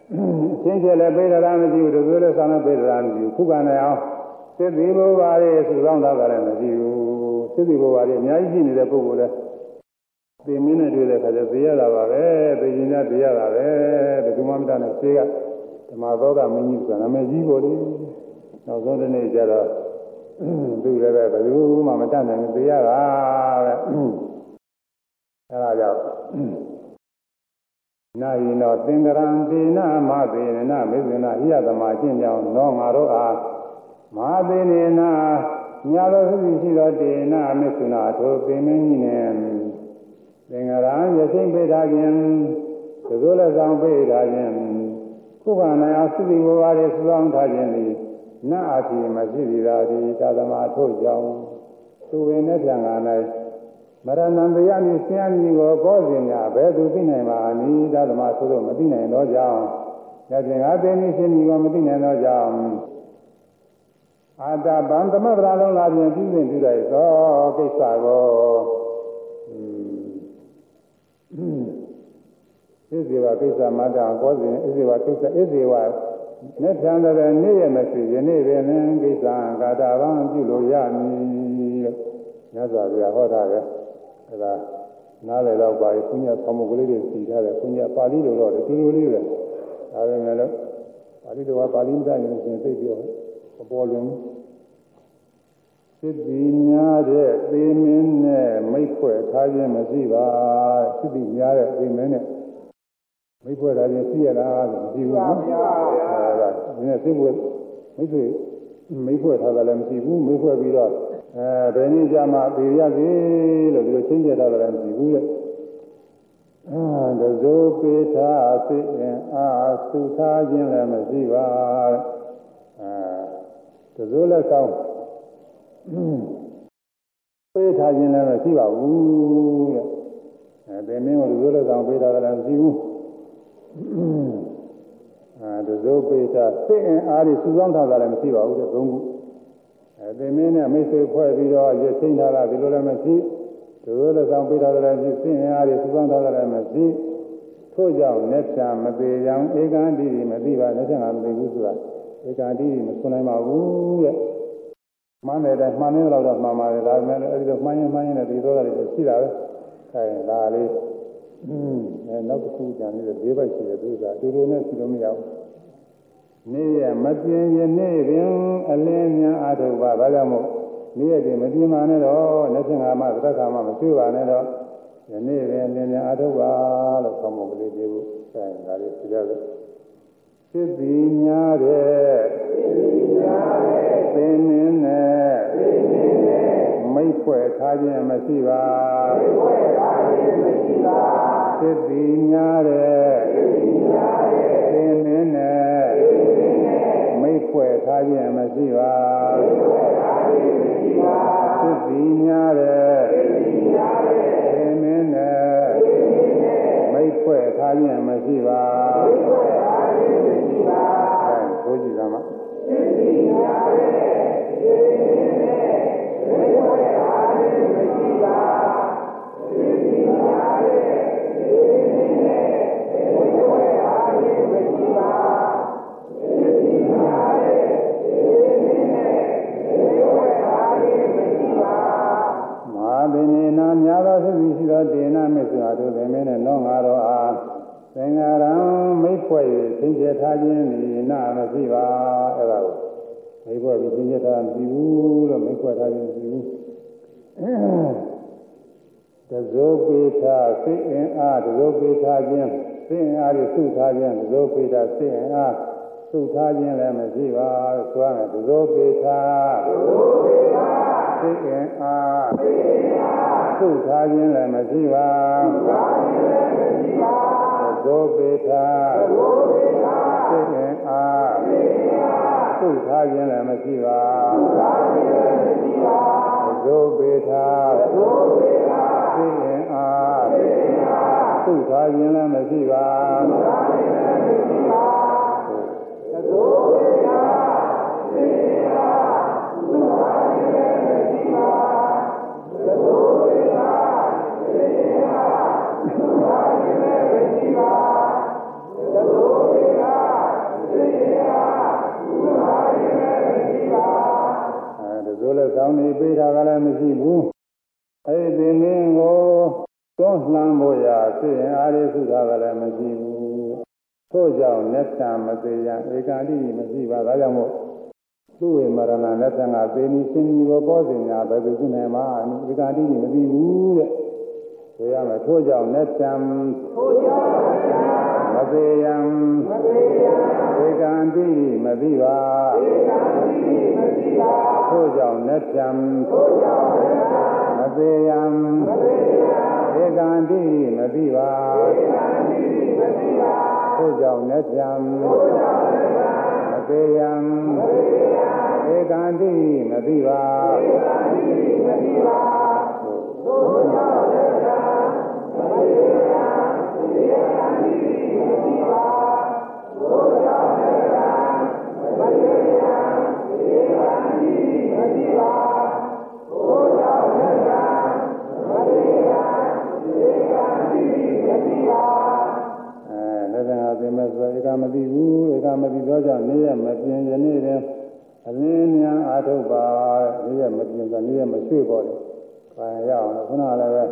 ချင်းချဲလည်းပေးတာမရှိဘူးတကယ်လည်းဆောင်လည်းပေးတာမရှိဘူးခုကလည်းအောင်စစ်သည်ဘုရားရဲ့စုဆောင်တာကလည်းမရှိဘူးစစ်သည်ဘုရားရဲ့အများကြီးရှိနေတဲ့ပုဂ္ဂိုလ်လည်းသိမင်းနဲ့တွေ့တဲ့ခါကျသိရတာပါပဲသိရင်လည်းသိရတာပဲဘယ်သူမှမတတ်နဲ့သေကဓမ္မသောကမင်းကြီးဆိုတာနာမည်ကြီးပေါ်လေနောက်ဆုံးတစ်နေ့ကျတော့သူလည်းပဲဘယ်သူမှမတတ်နိုင်ဘူးသိရတာပဲအဲဒါကြောင့်နာယိနောသင်္ကရံဒေနမသေနမေသေနဣယသမအချင်းကြောင့်သောငါတို့အားမသေနေနာညာတော်သူရှိသောဒေနမေသုနာထိုပင်မင်းကြီးနဲ့သင်္ကရံရစိမ့်ပေးထားခြင်းသဇိုးလက်ဆောင်ပေးထားခြင်းခုခံနိုင်အောင်သုတိဘဝတွေစုဆောင်ထားခြင်းသည်နတ်အတိမရှိသည်သာဒီသာသမာထို့ကြောင့်သူဝင်တဲ့ပြန်က၌မရဏံတရားမြင်ဆင်းရဲကိုကောစဉ်များဘယ်သူသိနိုင်ပါနည်းသာသမာဆိုလို့မသိနိုင်တော့ကြောင်းရခြင်းအသိဉာဏ်ရှင်ကြီးကိုမသိနိုင်တော့ကြောင်းအာတဗံသမဗရာလုံးလာပြင်ပြုစဉ်ပြုလိုက်သောကိစ္စကိုဣဇေဝကိစ္စမတ္တကောစဉ်ဣဇေဝကိစ္စဣဇေဝနဲ့ထံတဲ့နေ့ရမရှိယနေ့ပင်ကိစ္စကာတာဗံပြုလို့ရမည်လို့ညဇာပြဟောတာပဲအဲဒါနားလည်တော့ပါဘုညာဆောင်းမကလေးတွေစီထားတယ်ဘုညာပါဠိလိုတော့တူတူလေးပဲဒါပေမဲ့လို့ပါဠိတော်ကပါဠိမတတ်ရင်ရှင်သိပြောအပေါ်လွင်စစ်တီများတဲ့သေမင်းနဲ့မိတ်ဖွဲ့ထားခြင်းမရှိပါစစ်တီများတဲ့သေမင်းနဲ့မိတ်ဖွဲ့ထားခြင်းရှိရလားမရှိဘူးနော်အဲဒါဒီနေ့သိဖို့မိတ်ဆွေမိတ်ဖွဲ့ထားတာလည်းမရှိဘူးမိတ်ဖွဲ့ပြီးတော့အဲဘယ်နည်းကြမှာပြေရစေလို့ဒီလိုချင်းကျက်ထားတာလည်းမရှိဘူးလေအာဒဇိုပေထာစိင်အာသုထားခြင်းလည်းမရှိပါအာဒဇိုလက်ဆောင်ပေးထားခြင်းလည်းမရှိပါဘူးတဲ့အဲဒီမင်းကဒဇိုလက်ဆောင်ပေးထားတာလည်းမရှိဘူးအာဒဇိုပေထာစိင်အားဒီစုဆောင်ထားတာလည်းမရှိပါဘူးတဲ့သုံးခုအဲဒီမင်းနဲ့မိတ်ဆွေဖွဲ့ပြီးတော့ရချင်းထားတာဒီလိုလည်းမရှိဒဇိုလက်ဆောင်ပေးထားတာလည်းမရှိစိင်အားဒီစုဆောင်ထားတာလည်းမရှိထို့ကြောင့်လက်ချမသေးကြောင်ဧကံတိမသိပါလက်ချငါမသိဘူးဆိုတာဧကံတိမဆွနိုင်ပါဘူးတဲ့မှန်တယ်မှန်နေတော့တော့မှန်ပါတယ်ဒါပေမဲ့အဲဒီလိုမှန်ရင်မှန်ရင်လည်းဒီသောတာတွေရှိတာပဲအဲဒါလေးအဲနောက်တစ်ခုကြံနေတဲ့၄ဘက်ရှိတယ်သူကအတူတူနဲ့ရှိလို့မရဘူးနေ့ရမပြင်းရင်နေ့ပင်အလင်းများအထုပ်ပါဘာကြောင့်မို့နေ့ရက်တင်မပြင်းပါနဲ့တော့လက်ချင်ကမှသက်ခါမှမဆွေးပါနဲ့တော့ယနေ့ပင်အလင်းများအထုပ်ပါလို့ဆောင်းမကလေးပြေဖို့အဲဒါလေးပြကြတယ်စစ်တီများတဲ့သင်မင်းနဲ့မိတ်ဖွဲ့ထားခြင်းမရှိပါစစ်တီများတဲ့သင်မင်းနဲ့မိတ်ဖွဲ့ထားခြင်းမရှိပါစစ်တီများတဲ့သင်မင်းနဲ့မိတ်ဖွဲ့ထားခြင်းမရှိပါဘုရားကမှာသိသိများတဲ့သိသိနဲ့ဝိဝေအားဖြင့်မရှိပါသိသိများတဲ့သိသိနဲ့ဝိဝေအားဖြင့်မရှိပါသိသိများတဲ့သိသိနဲ့ဝိဝေအားဖြင့်မရှိပါမဟာဗိနေနာများသောသိသိရှိသောဒေနမေစွာတို့သည်မင်းနဲ့နောငါတော်အားသင်္ဃာရံမိတ်ဖွဲ့၍သင်္ကြန်ထားခြင်းဤနာမရှိပါအဲ့ဒါကိုမိတ်ဖွဲ့ပြီးသင်္ကြန်ထားမရှိဘူးလို့မိတ်ဖွဲ့ထားခြင်းမရှိဘူးတဇောပေထာစိတ်အင်အားတဇောပေထာခြင်းစိတ်အင်အားကိုစုထားခြင်းတဇောပေထာစိတ်အင်အားစုထားခြင်းလည်းမရှိပါဆိုရမယ်တဇောပေထာတဇောပေထာစိတ်အင်အားစိတ်အင်အားစုထားခြင်းလည်းမရှိပါစုထားခြင်းလည်းမရှိပါဒုပေထာစိတ်ရင်အားသုထားခြင်းလည်းမရှိပါဒုပေထာစိတ်ရင်အားသုထားခြင်းလည်းမရှိပါဒုပေထာစိတ်ရင်အားသုထားခြင်းလည်းမရှိပါဒုပေထာစိတ်ရင်အားသုထားခြင်းလည်းမရှိပါသဆိုလို့ကောင်းနေပေးတာကလည်းမရှိဘူးအဲ့ဒီမင်းကိုတွန်းလှမ်းဖို့ရာသိရင်အားရစုတာကလည်းမရှိဘူးထို့ကြောင့်လက်တံမသေးရဧကတိမရှိပါဒါကြောင့်မို့သူ့ဝေမရဏလက်တံကသေနီရှင်ကြီးကိုပေါ်စင်ညာဘယ်သူရှိနေမှာဧကတိမရှိဘူးတဲ့ဆိုရမယ်ထို့ကြောင့်လက်တံထို့ကြောင့်မသေးရမသေးရဧကတိမရှိပါဧကတိမရှိပါထို့ကြောင့်လက်တံထို့ကြောင့်မသေးရမသေးရဧကတိမရှိပါဧကတိမရှိပါထို့ကြောင့်လက်တံထို့ကြောင့်မသေးရမသေးရဧကတိမရှိပါဧကတိမရှိပါထို့ကြောင့်လက်တံမသေးရဧကတိမရှိပါထို့ကြောင့်လက်တံမသေးရဧကတိမရှိပါထို့ကြောင့်လက်တံမသေးရဧကတိမရှိပါအဲလက်တံအသိမဲ့ဆိုဧကမသိဘူးဧကမသိတော့ကြောင့်နေရမပြင်းယနေ့တဲ့အလင်းများအာထုတ်ပါနေရမပြင်းကနေရမရွှေ့ပေါ်တယ်ခံရအောင်ခုနကလည်းပဲ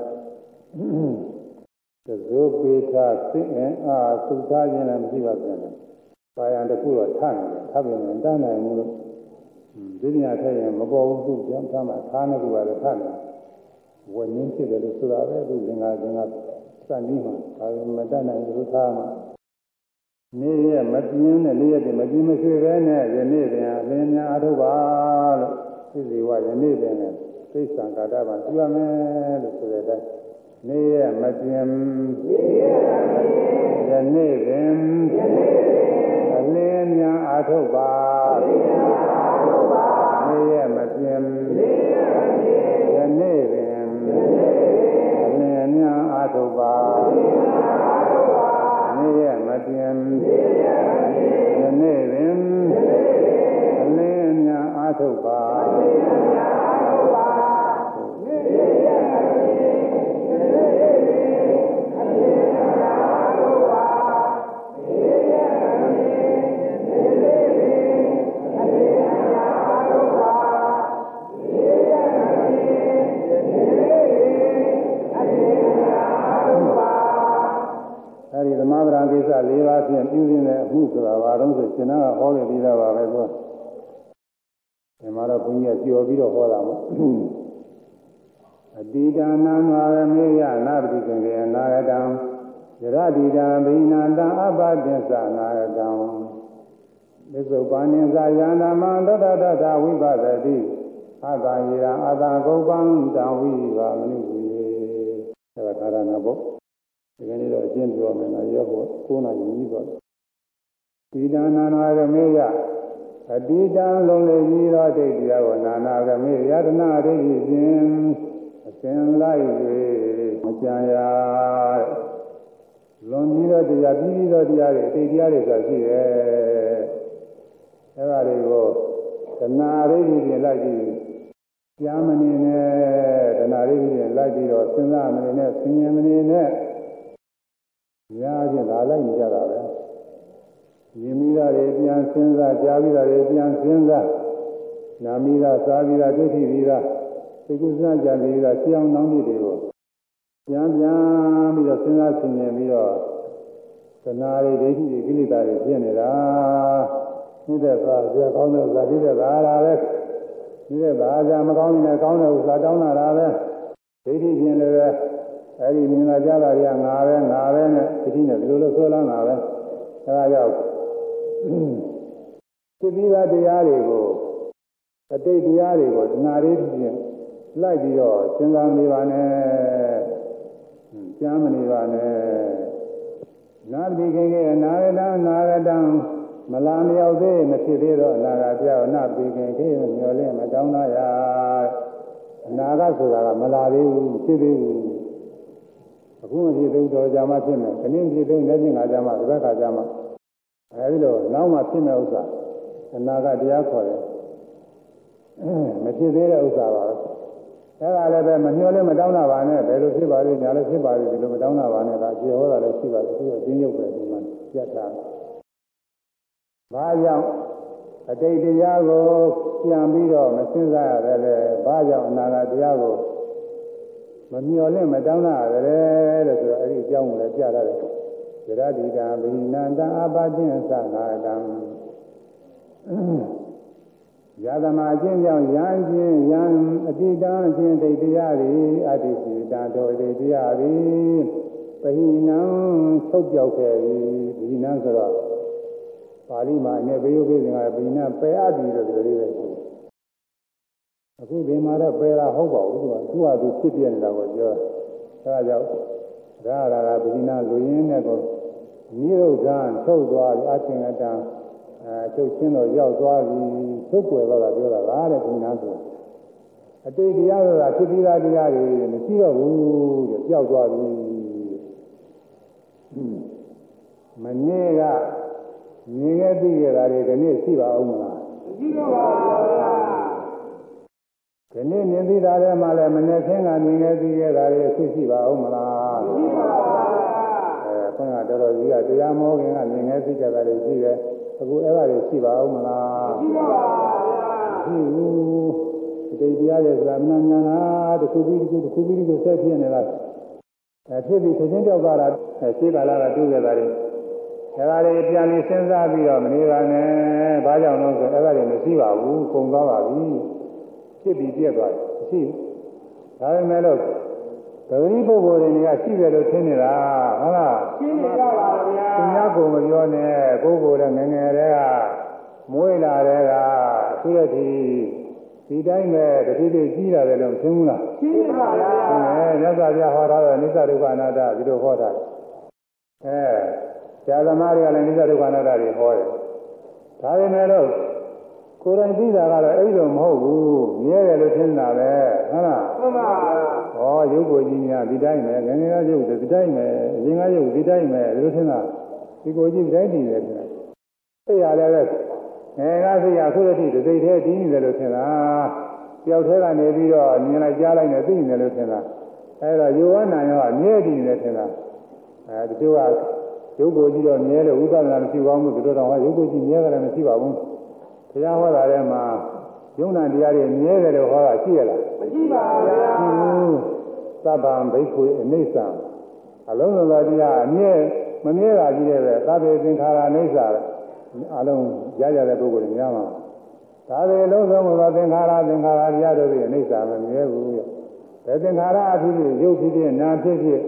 သဇုပေထသိအင်အားသုထားခြင်းလည်းမရှိပါပြန်တယ်။ပါရန်တစ်ခုတော့ထနေတယ်ထပ်ပြီးရင်တန်းနိုင်ဘူးလို့ဒီညထည့်ရင်မပေါ်ဘူးသူကြောင့်ထားမှထားနေကူပါလေထနေဝဉ္ဉ်ဖြစ်တယ်လို့ဆိုတာပဲသူလင်္ကာကျင်ကစံပြီးမှဒါပေမဲ့မတတ်နိုင်ဘူးထားမှနေရမပြင်းနဲ့လေးရက်တည်းမပြင်းမရှိပဲနဲ့ယနေ့တည်းအလင်းများအထုပ်ပါလို့သိစီဝယနေ့တည်းနဲ့သိစ္ဆံကာတပါပြုရမယ်လို့ဆိုတဲ့အတိုင်းနေရမပြင်းယနေ့တည်းအလင်းများအထုပ်ပါနေရမပြင်းယနေ့တည်းအလင်းများအထုပ်ပါနေရမပြင်းယနေ့ပင်အလင်းများအားထုတ်ပါအဲဒီသမဗရာကိစ္စ၄ပါးဖြင့်ပြုရင်းတဲ့အမှုဆိုတာဘာလို့ဆိုရှင်နာကဟောခဲ့ပြီးသားပါပဲသူဒီမှာတော့ဘုန်းကြီးကကြော်ပြီးတော့ဟောတာမို့အတိဒါနာနာရမေယနာပတိကံကေနာယတံယရတိတံဘိနာတံအပတ္တသနာယတံသစ္စုပ္ပန္နဇာယနာမတတတတဝိပဒတိအတ္တယေရအတ္တဂုပ္ပံတံဝိပါမနုဝေအဲဒါကာရဏဘုဒီကနေ့တော့အကျဉ်းပြောမယ်နော်ရောဖို့ကိုးနာရီကြီးတော့ဒီဒါနာနာရမေယအတိတံလုံးလေကြီးသောဒိဋ္ဌိယောနာနာရမေယတနာဒိဋ္ဌိဖြင့်အစဉ်လိုက်၍မကြံရလွန်ပြီးတော့တရားပြီးပြီးတော့တရားတွေအတိတ်တရားတွေဆိုရှိတယ်အဲဒါတွေကိုတဏှာဒိဋ္ဌိဖြင့်လိုက်ပြီးကြားမနေနဲ့တဏှာဒိဋ္ဌိဖြင့်လိုက်ပြီးတော့စဉ်းစားမနေနဲ့ဆင်ញင်မနေနဲ့များချင်းလာလိုက်နေကြတာပဲမြင်မိတာတွေပြန်စဉ်းစားကြားပြီးတာတွေပြန်စဉ်းစားနာမိတာစားပြီးတာဒိဋ္ဌိပြီးတာသိကုသနာကြံပြီးတာရှင်းအောင်နှောင်းပြီးတွေကိုပြန်ပြန်ပြီးတော့စဉ်းစားဆင်ခြင်ပြီးတော့သနာတွေဒိဋ္ဌိတွေကိလေသာတွေဖြစ်နေတာဒီတဲ့သာကြကောင်းတဲ့ဥစ္စာဒီတဲ့သာလာပဲဒီတဲ့သာကြမကောင်းရင်လည်းကောင်းတဲ့ဥစ္စာတောင်းတာလာပဲဒိဋ္ဌိပြင်လည်းပဲအဲဒီမြင်လာကြတာတွေကငါပဲငါပဲနဲ့ဒိဋ္ဌိနဲ့ဒီလိုလိုဆွဲလန်းတာပဲအဲဒါကြောင့်သိပြီးသားတရားတွေကိုအတိတ်တရားတွေကိုတဏှာတွေဖြင့်လိုက်ပြီးတော့စဉ်းစားနေပါနဲ့ကြားမနေပါနဲ့နာတိခေခေအနာဂတံနာဂတံမလာမရောက်သေးမဖြစ်သေးတော့အနာဂတ်ပြောင်းနာတိခေခေမျောလင်းမတောင်းတာရအနာဂတ်ဆိုတာကမလာသေးဘူးဖြစ်သေးဘူးအခုမဖြစ်သေးတော့ကြာမှဖြစ်မယ်ခဏဖြစ်သေးလက်ချင်းငါကြာမှတစ်ခါကြာမှအဲဒီလိုနောက်မှဖြစ်မဲ့ဥစ္စာအနာဂတ်တရားခေါ်တယ်မဖြစ်သေးတဲ့ဥစ္စာပါပဲအဲဒါလည်းပဲမညှိုးလည်းမတောင်းတာပါနဲ့ဘယ်လိုဖြစ်ပါလိမ့်ညာလည်းဖြစ်ပါလိမ့်ဒီလိုမတောင်းတာပါနဲ့ဒါအခြေဟောတာလည်းရှိပါတယ်သူကရင်းရုပ်ပဲဒီမှာပြတ်တာဘာကြောင့်အတိတ်တရားကိုပြန်ပြီးတော့မစဉ်းစားရတယ်လေဘာကြောင့်အနာဂတ်တရားကိုမမျှော်လင့်မတောင်းတာရတယ်လို့ဆိုတော့အဲ့ဒီအကြောင်းကိုလည်းပြရတယ်ဇရတိတာဘိနန္တအပတိသနာတံယသမအချင်းကြောင့်ယံချင်းယံအတိတံအချင်းဒိဋ္ဌိယသည်အတ္တိစီတံတော်ဒိဋ္ဌိယသည်ပဟိနံချုပ်ပြောက်ခဲ့ပြီဘိနံဆိုတော့ပါဠိမှာအနေဘေယုကိစ္စကဘိနံပယ်အပ်ပြီလို့ဒီလိုလေးပဲဆိုအခုဒီမှာတော့ပယ်တာဟုတ်ပါဘူးသူကသူ့ဟာသူဖြစ်ပြနေတာကိုပြောအဲဒါကြောင့်ဒါရတာကဘိနံလူရင်းနဲ့ကိုနိရုဒ္ဓံထုတ်သွားပြီအချင်းအတံအဲချုပ်ချင်းတော့ရောက်သွားပြီထုတ်ွယ်တော့တာပြောတာလားတဲ့ဘုရားဆိုအတိတ်တရားဆိုတာဖြစ်ပြီးသားတရားတွေမရှိတော့ဘူးတဲ့ကြောက်သွားပြီမနေ့ကမြင်ခဲ့ပြီးကြတာတွေဒီနေ့ရှိပါအောင်မလားမရှိတော့ပါဘူးဗျာဒီနေ့မြင်ပြီးသားတွေမှလည်းမနေ့ကမြင်ခဲ့ပြီးကြတာတွေရှိရှိပါအောင်မလားမရှိပါဘူးအဲခွန်းကတော်တော်ကြီးကတရားမောခင်ကမြင်ခဲ့ပြီးကြတာတွေရှိတယ်အခုအဲ့ဒါတွေရှိပါအောင်မလားရှိပါပါဘုရားရှိဘူးဒီတရားရဲ့ဆိုတာမနာညာလားတစ်ခုပြီးတစ်ခုတစ်ခုပြီးတစ်ခုဆက်ဖြစ်နေတာအဲဖြစ်ပြီးသချင်းကြောက်တာအဲရှိပါလားကတူးကြတာတွေအဲ့ဒါတွေပြန်ပြီးစဉ်းစားပြီးတော့မနေပါနဲ့ဘာကြောင့်လဲဆိုအဲ့ဒါတွေမရှိပါဘူးကုန်သွားပါပြီဖြစ်ပြီးပြက်သွားတယ်မရှိဒါပေမဲ့လို့သတိပုဂ္ဂိုလ်တွေကရှိတယ်လို့ထင်နေတာဟုတ်လားရှင်းနေကြပါဗျာသူများကိုမပြောနဲ့ပုဂ္ဂိုလ်လည်းငယ်ငယ်တည်းကမွေးလာတဲ့ကသူရတိဒီတိုင်းပဲတတိတိကြီးလာတယ်လို့မထင်ဘူးလားရှင်းပါဗျာအဲမြတ်စွာဘုရားဟောထားတဲ့နိစ္စဒုက္ခအနတ္တဒီလိုဟောတာအဲဆရာသမားတွေကလည်းနိစ္စဒုက္ခအနတ္တတွေဟောတယ်ဒါပေမဲ့လို့ကိုယ်တိုင်သိတာကတော့အဲ့လိုမဟုတ်ဘူးမြဲတယ်လို့ထင်တာပဲဟုတ်လားမှန်ပါဗျာဟောရုပ်ကိုကြီးများဒီတိုင်းပဲငငယ်ကရုပ်ဒီတိုင်းပဲအရင်ကရုပ်ဒီတိုင်းပဲဒီလိုထင်တာဒီကိုကြီးဒီတိုင်းတည်တယ်ခင်ဗျသိရလည်းပဲငယ်ကသိရခုတည်းတသိသေးတည်နေတယ်လို့ထင်တာပျောက်သေးကနေပြီးတော့မြင်လိုက်ကြားလိုက်နေသိနေတယ်လို့ထင်တာအဲ့တော့ယောဝနာရောအမြဲတည်နေတယ်ထင်တာအဲဒီတို့ကရုပ်ကိုကြီးတော့မြဲလို့ဥပဒနာမရှိပါဘူးဒီလိုတော့ဟောရုပ်ကိုကြီးမြဲတယ်မရှိပါဘူးဘုရားဟောတာထဲမှာယုံနာတရားတွေမြဲတယ်လို့ဟောတာရှိရလားမရှိပါဘူးသဗ္ဗံဘိက္ခုအနိစ္စအလုံးစုံသောတရားအမြဲမမြဲတာကြီးတယ်ပဲသဗ္ဗေသင်္ခါရအနိစ္စအလုံးရရတဲ့ပုဂ္ဂိုလ်တွေများမှာဒါပေအလုံးစုံသောသင်္ခါရသင်္ခါရတရားတို့ရဲ့အနိစ္စမမြဲဘူးရဲ့ဘယ်သင်္ခါရအဖြစ်ဖြစ်ရုပ်ဖြစ်ဖြစ်နာမ်ဖြစ်ဖြစ်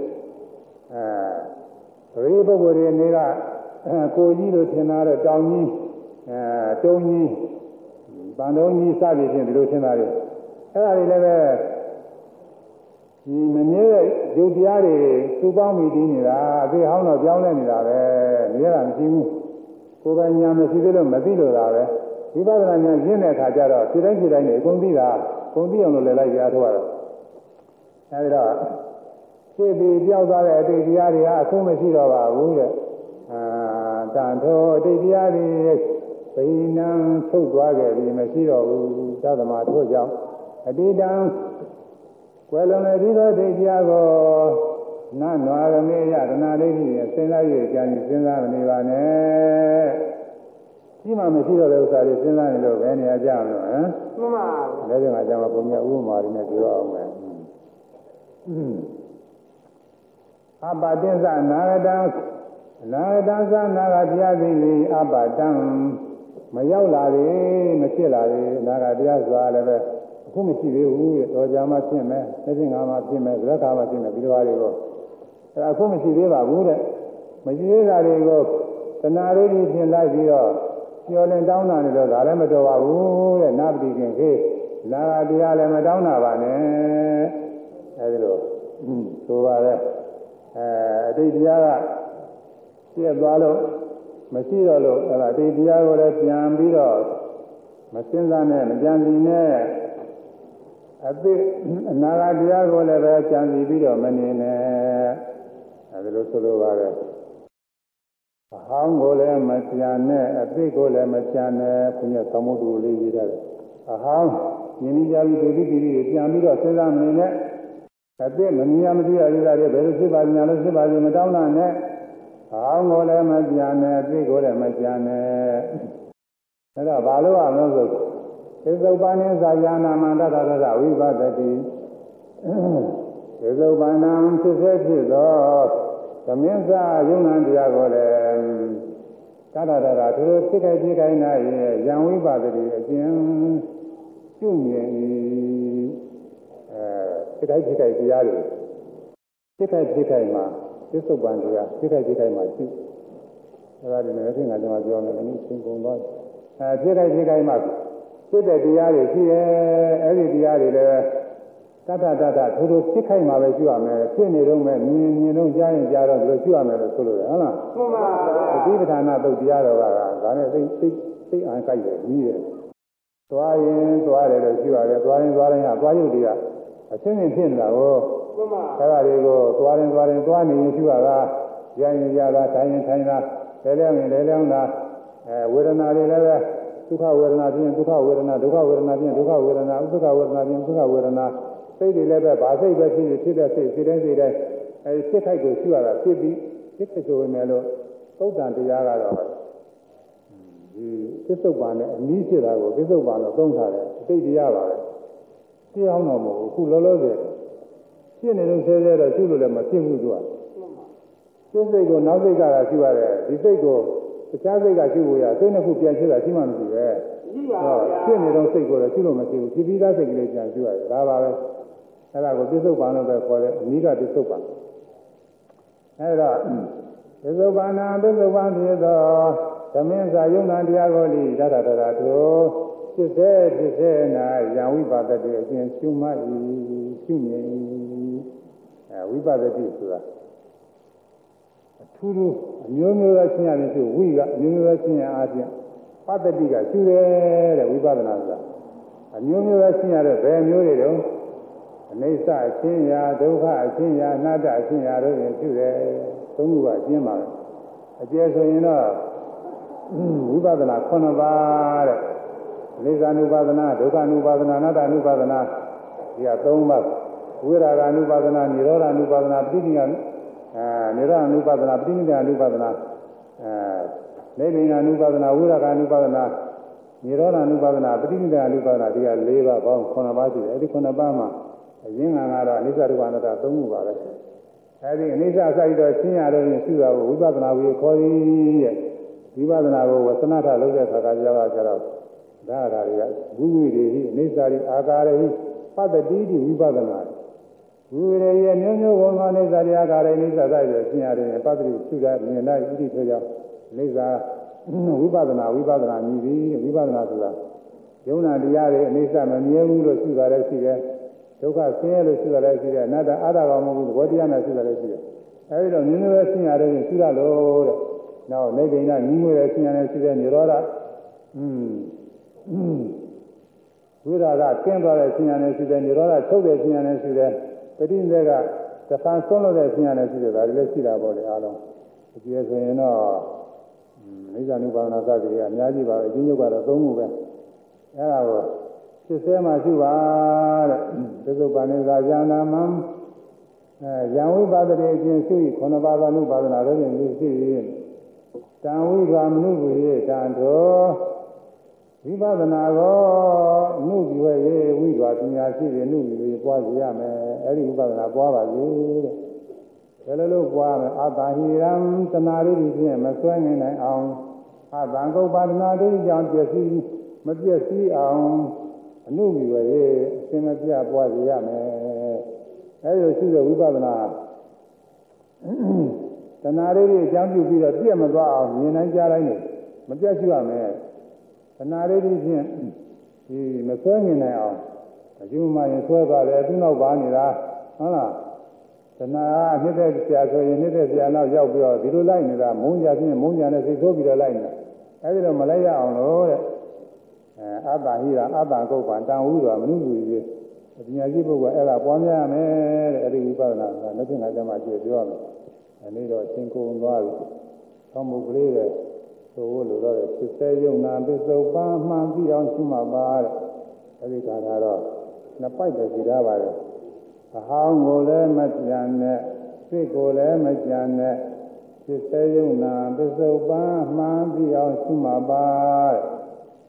အဲဒီပုဂ္ဂိုလ်တွေနေကကိုကြီးလို့ထင်တာတော့တောင်ကြီးအဲတုံးကြီးဗန်တုံးကြီးစသည်ဖြင့်ဒီလိုထင်တာလေအဲ့ဒါတွေလည်းပဲဒီမမြဲတဲ့ရုပ်တရားတွေသူ့ပေါင်းပြီးတည်နေတာအသေးဟောင်းတော့ပြောင်းလဲနေတာပဲမြဲတာမရှိဘူးကိုယ်ပိုင်ညာမရှိသေးလို့မသိလို့တာပဲဝိပဿနာဉာဏ်ရှင်းတဲ့အခါကျတော့ဒီတိုင်းဒီတိုင်းနေအကုန်သိတာအကုန်သိအောင်လို့လည်းလိုက်ပြအားထုတ်ရတော့အဲဒီတော့ဖြစ်ပြီးပြောက်သွားတဲ့အတိတ်တရားတွေကအခုမရှိတော့ပါဘူးတဲ့အာတန်ထိုအတိတ်တရားတွေဘိနံထုတ်သွားခဲ့ပြီမရှိတော့ဘူးသဒ္ဓမာထို့ကြောင့်အတိတံကွယ်လွန်တဲ့ဒီသောဒိဋ္ဌိကိုနတ်နွားရမေယဒနာဒိဋ္ဌိနဲ့စဉ်းစားရကြရင်စဉ်းစားမနေပါနဲ့ဒီမှာမရှိတော့တဲ့ဥစ္စာတွေစဉ်းစားနေလို့ဘယ်နေရာကြမလို့ဟမ်မှန်ပါဘူးလည်းဒီမှာကျမှဘုံမြတ်ဥပမာတွေနဲ့ပြောအောင်မယ်အပတိသနာဂတံအနာဂတသနာဂတရားသိလေအပတံမရောက်လာလေမဖြစ်လာလေအနာဂတရားဆိုတာလည်းပဲအခုမရှိသေးဘူးတဲ့တော်ကြာမှဖြစ်မယ်သိချင်းငါမှဖြစ်မယ်ဇက်ခါမှဖြစ်မယ်ဒီလိုပါတွေကိုအဲအခုမရှိသေးပါဘူးတဲ့မရှိသေးတာတွေကိုသနာလေးကြီးပြင်လိုက်ပြီးတော့ပြောလင်တောင်းတာနေတော့ဒါလည်းမတော်ပါဘူးတဲ့နာပတိခင်ခေနာဂတရားလည်းမတောင်းတာပါနဲ့အဲဒီလိုဆိုပါရဲ့အဲအတိတ်တရားကပြည့်သွားလို့မရှိတော့လို့အဲဒါအတိတ်တရားကိုလည်းပြန်ပြီးတော့မစင်စားနဲ့မကြံစီနဲ့အသိအနာဂတ်တရားကိုလည်းပဲကြံစီပြီးတော့မနေနဲ့အဲဒီလိုဆိုလိုပါပဲအဟောင်းကိုလည်းမကြံနဲ့အသိကိုလည်းမကြံနဲ့ဘုရားသမုဒ္ဒရာလေးရေးတယ်အဟောင်းမြင်ပြီးကြပြီးဒုတိပိတွေပြန်ပြီးတော့စဉ်းစားမနေနဲ့အသိမမြင်မသိရသေးတာတွေဘယ်လိုဖြစ်ပါ့ညာလို့ဖြစ်ပါစေမတောင်းတာနဲ့အဟောင်းကိုလည်းမကြံနဲ့အသိကိုလည်းမကြံနဲ့အဲ့တော့ဘာလို့အောင်လို့ဆိုသစ္စုပ္ပန်ဇာယာနာမန္တတရဝိပဿတိသစ္စုပ္ပန်ဖြစ်စေဖြစ်သောသမင်းစာယုံနာတရားကိုလည်းတတရရသူတို့ဖြစ်ခဲ့ဖြစ်ခိုင်းနိုင်ရဲ့ယံဝိပဿတိအကျဉ်ပြုမြင်၏အဲဖြစ်ခိုင်းဖြစ်ခိုင်းတရားတွေဖြစ်ခိုင်းဖြစ်ခိုင်းမှာသစ္စုပ္ပန်တရားဖြစ်ခိုင်းဖြစ်ခိုင်းမှာရှိအဲဒါဒီနေ့အထင်ကကျွန်တော်ပြောမယ်လည်းသင်ကုန်သွားအဲဖြစ်ခိုင်းဖြစ်ခိုင်းမှာဖြစ်တဲ့တရားတွေရှိရဲ့အဲ့ဒီတရားတွေလည်းတတတတထိုးထိုးဖြစ်ခိုင်းမှာပဲရှိရမယ်ဖြစ်နေတော့မဲ့မြင်မြင်တော့ကြားရင်ကြားတော့ဒီလိုရှိရမယ်လို့ဆိုလို့ရဟုတ်လားမှန်ပါဗျာအတိပဋ္ဌာနာသုတ်တရားတော်ကဒါနဲ့သိသိသိအံကြိုက်တယ်ပြီးတယ်သွားရင်သွားတယ်လို့ရှိရတယ်သွားရင်သွားရင်ကသွားရုပ်တွေကအရှင်းရှင်းဖြစ်နေတာကိုမှန်ပါအဲ့ဒါတွေကိုသွားရင်သွားရင်သွားနေရင်ရှိရတာရရင်ရတာထိုင်ရင်ထိုင်တာလဲလဲရင်လဲလဲတာအဲဝေဒနာတွေလည်းပဲဒုက္ခဝေဒနာဖြင့်ဒုက္ခဝေဒနာဒုက္ခဝေဒနာဖြင့်ဒုက္ခဝေဒနာဥပ္ပခဝေဒနာဖြင့်ဥပ္ပခဝေဒနာစိတ်တွေလည်းပဲဗာစိတ်ပဲဖြစ်ဖြစ်တဲ့စိတ်စိတ်တိုင်းစိတ်တိုင်းအဲဒီစိတ်ထိုက်ကိုရှိရတာဖြစ်ပြီးစိတ်ဆိုဝင်မယ်လို့သုတ်တန်တရားကတော့ဒီသစ္စုပ္ပန်နဲ့အနည်းဖြစ်တာကိုသစ္စုပ္ပန်လို့သုံးထားတယ်အတိတ်တရားပါပဲရှင်းအောင်တော့မဟုတ်ဘူးအခုလောလောဆယ်ရှင်းနေလို့ဆဲဆဲတော့ရှုလို့လည်းမဖြစ်ဘူးသူကရှင်းစိတ်ကိုနောက်စိတ်ကသာရှုရတယ်ဒီစိတ်ကိုတခြားစိတ်ကရှုလို့ရစိတ်နှစ်ခုပြန်ဖြစ်တာရှိမှမရှိပဲရှိပါဗျာရှင်းနေတော့စိတ်ကိုလည်းရှုလို့မရှိဘူးဖြစ်ပြီးသားစိတ်ကလေးပြန်ရှုရတယ်ဒါပါပဲအဲ့ဒါကိုသစ္စုပ္ပန်လို့ပဲခေါ်တယ်အနိကသစ္စုပ္ပန်အဲ့တော့သစ္စုပ္ပန်နာသစ္စုပ္ပန်ဖြစ်သောသမင်းစာယုံနာတရားကိုလိတတတရာတို့ဖြစ်စေဖြစ်စေနာယံဝိပါဒတိအရှင်ရှုမှတ်၏ရှုမြင်၏အဲဝိပါဒတိဆိုတာအထူးထူးအမျိုးမျိုးသောရှင်းရတယ်ဆိုဝိကအမျိုးမျိုးသောရှင်းရအားဖြင့်ပတ္တိကရှုတယ်တဲ့ဝိပဿနာဆိုတာအမျိုးမျိုးသောရှင်းရတဲ့ဘယ်မျိုးတွေတုန်းအနိစ္စအချင်းရာဒုက္ခအချင်းရာအနတ္တအချင်းရာတို့ဖြင့်ရှုတယ်သုံးခုကအကျဉ်းပါပဲအကျယ်ဆိုရင်တော့ဝိပဿနာခုနှစ်ပါးတဲ့နိစ္စ ानु ပါဒနာဒုက္ခ ानु ပါဒနာအနတ္တ ानु ပါဒနာဒီကသုံးပါးဝိရာဂ ानु ပါဒနာនិရောဓ ानु ပါဒနာပဋိနိယအဲនិရောဓ ानु ပါဒနာပဋိနိယ ानु ပါဒနာအဲနိဗ္ဗာန် ानु ပါဒနာဝိရာဂ ानु ပါဒနာនិရောဓ ानु ပါဒနာပဋိနိယ ानु ပါဒနာဒီက၄ပါးပေါင်းခုနှစ်ပါးရှိတယ်အဲဒီခုနှစ်ပါးမှာအရင်းခံကတော့အနိစ္စဒုက္ခအနတ္တသုံးခုပါပဲအဲဒီအနိစ္စအစိုက်တော့ရှင်းရတော့ရှင်းတာကိုဝိပဿနာဝိခေါ်သည်တဲ့ဝိပဿနာကိုဝသနထလုပ်တဲ့အခါကကြောက်ကြတော့ဒါအရာတွေကဝိဝိရိဟိအနိစ္စရိအာကာရဟိပတ္တိတိဝိပဿနာဝိဝိရိရဲ့မျိုးမျိုးဝန်သောအနိစ္စရိအာကာရအနိစ္စစိုက်ရရှင်းရတယ်ပတ္တိရှုတာမြင်လိုက်ဣတိထိုကြောင့်အနိစ္စဝိပဿနာဝိပဿနာမြည်ပြီးဝိပဿနာဆိုတာယုံနာတရားတွေအနိစ္စမမြဲဘူးလို့ရှုတာလည်းရှိတယ်ဒုက္ခဆင်းရဲလို့ရှုတာလည်းရှိတယ်အနတ္တအာရကောင်မဟုတ်ဘူးသဘောတရားနဲ့ရှုတာလည်းရှိတယ်အဲဒီတော့မြင်လို့ရှင်းရတယ်ရှုရလို့တဲ့နောက်နိဗ္ဗာန်ညီငွေတဲ့ရှင်းရတယ်ရှိတယ်និရောဓอืมဝိရာဂကျင်းသွားတဲ့ရှင်းရတယ်ရှိတယ်និရောဓချုပ်တဲ့ရှင်းရတယ်ရှိတယ်ပဋိနိဒေကသဖန်ဆုံးလို့တဲ့ရှင်းရတယ်ရှိတယ်ဒါလည်းရှိတာပေါ့လေအားလုံးအကျယ်ဆိုရင်တော့နိစ္စ ानु ပါဒနာစသည်တွေကအများကြီးပါပဲအချင်းချုပ်ကတော့သုံးခုပဲအဲ့ဒါကိုဖြစ်စေမှရှိပါတဲ့သစ္စုပ္ပန်ဇာယနာမံအဲယံဝိပါဒတိအချင်းရှိခုနှစ်ပါးသော ानु ပါဒနာတို့ဖြင့်ရှိတံဝိပါမနုဝိရေတံတော်ဝိပဿနာကိုအမှုပြုရဲ့ဝိပါပညာရှိတွေအမှုပြုပွားရမယ်အဲ့ဒီဝိပဿနာပွားပါလေတဲ့ဘယ်လိုလုပ်ပွားမလဲအတ္တဟိရံသနာရိဖြင့်မဆွဲနေနိုင်အောင်အတ္တကုပ္ပဒနာတိကြောင့်ပျက်စီးမပျက်စီးအောင်အမှုပြုရဲ့အရှင်မပြပွားရမယ်အဲ့ဒီရှိတဲ့ဝိပဿနာတဏှာလေးတွေအကြောင်းပြုပြီးတော့ပြည့်မသွားအောင်မြင်နိုင်ကြတိုင်းနေမပြတ်ရှိရမယ်တဏှာလေးတွေဖြင့်ဒီမဆွဲမြင်နိုင်အောင်အကျိုးမှရင်ဆွဲသွားတယ်သူ့နောက်ပါနေတာဟုတ်လားတဏှာအနှစ်သက်ဆရာဆိုရင်နှစ်သက်ဆရာနောက်ရောက်ပြီးတော့ဒီလိုလိုက်နေတာမုန်းကြဖြင့်မုန်းကြနဲ့စိတ်ဆိုးပြီးတော့လိုက်နေတာအဲဒီတော့မလိုက်ရအောင်လို့တဲ့အဲအတ္တဟိရာအတ္တကုပ္ပံတံဝိတော်မနုလူကြီးပညာရှိပုဂ္ဂိုလ်အဲ့ဒါပွားများရမယ်တဲ့အဲဒီဝိပဿနာကလက်ဖြင့်ငါကျမှကြည့်ပြောရမယ်ဒီနေ့တော့သင်္ကုံသွားပြီ။သောမှုကလေးတဲ့သို့လို့တော့ဖြစ်စေယုံနာပစ္စုပ္ပန်မှန်ပြီးအောင်ရှိမှပါတဲ့။အဲဒီကံကတော့နှစ်ပိုက်ပဲရှိတာပါလေ။အဟောင်းကိုလည်းမကြံနဲ့စိတ်ကိုလည်းမကြံနဲ့ဖြစ်စေယုံနာပစ္စုပ္ပန်မှန်ပြီးအောင်ရှိမှပါတဲ့။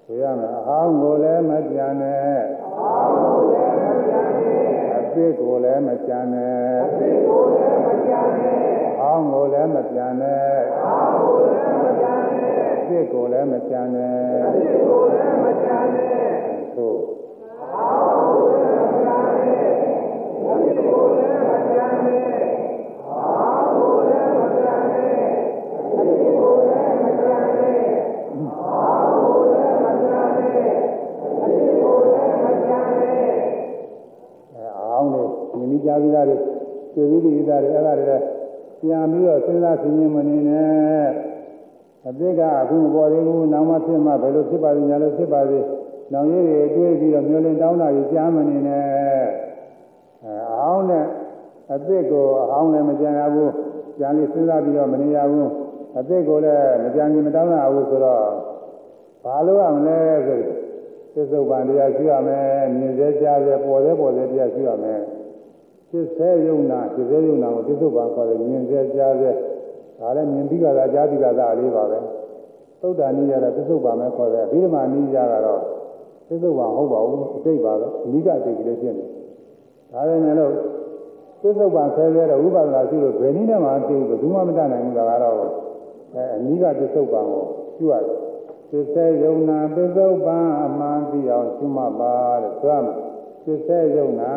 ဆိုရမယ်အဟောင်းကိုလည်းမကြံနဲ့အဟောင်းကိုလည်းမကြံနဲ့အသစ်ကိုလည်းမကြံနဲ့အသစ်ကိုလည်းမကြံနဲ့အဟောင်းကိုလည်းမကြံနဲ့အဟောင်းကိုလည်းမကြံနဲ့အသစ်ကိုလည်းမကြံနဲ့အသစ်ကိုလည်းမကြံနဲ့သို့အဟောင်းကိုလည်းမကြံနဲ့အသစ်ကိုလည်းမကြံနဲ့အဟောင်းကိုလည်းမကြံနဲ့အသစ်ကိုလည်းမကြံနဲ့အဟောင်းကိုလည်းမကြံနဲ့အသစ်ကိုလည်းမကြံနဲ့အဲအောင်းလေးမြင်မိကြပြီးသားတွေတွေ့ပြီးပြီးသားတွေအဲ့ဒါတွေပြန်ပြီးတော့စဉ်းစားသိရင်မနေနဲ့အသစ်ကအခုမပေါ်သေးဘူးနောက်မှဖြစ်မှဘယ်လိုဖြစ်ပါလိမ့်ညာလို့ဖြစ်ပါသေးနောင်ရည်တွေတွေးပြီးတော့မျိုးလင်းတောင်းတာကြီးကြားမနေနဲ့အဲအောင်းနဲ့အသစ်ကိုအောင်းလည်းမကြံရဘူးကြံလေးစဉ်းစားပြီးတော့မနေရဘူးအသစ်ကိုလည်းမကြံကြီးမတောင်းရဘူးဆိုတော့ဘာလို့ရမလဲဆိုသစ္စုပ္ပန်တရားရှိရမယ်မြင်စေကြားစေပေါ်စေပေါ်စေတရားရှိရမယ်ဖြစ်စေယုံနာဖြစ်စေယုံနာကိုသစ္စုပ္ပန်ခေါ်တယ်မြင်စေကြားစေဒါလည်းမြင်ပြီးကြတာကြားပြီးကြတာလေးပါပဲသုဒ္ဓနိယရသစ္စုပ္ပန်ပဲခေါ်တယ်အဘိဓမ္မာနိယကတော့သစ္စုပ္ပန်ဟုတ်ပါဘူးအတိတ်ပါပဲအနိကအတိတ်ကလေးဖြစ်နေဒါပဲနဲ့လို့သစ္စုပ္ပန်ဆဲဆဲတော့ဥပဒနာရှိလို့ဘယ်နည်းနဲ့မှမသိဘူးဘယ်သူမှမတတ်နိုင်ဘူးဒါကတော့အဲအနိကသစ္စုပ္ပန်ကိုပြုရတယ်သစ္စေယုံနာသစ္စုပ္ပန်အမှန်သိအောင်ရှုမှတ်ပါတဲ့ဆိုရမယ်သစ္စေယုံနာ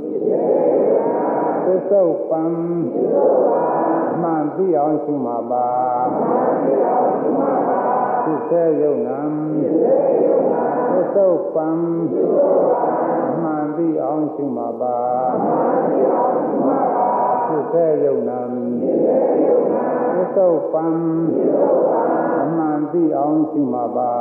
သစ္စုပ္ပန်အမှန်သိအောင်ရှုမှတ်ပါသစ္စေယုံနာသစ္စုပ္ပန်အမှန်သိအောင်ရှုမှတ်ပါသစ္စေယုံနာသစ္စုပ္ပန်အမှန်သိအောင်ရှုမှတ်ပါ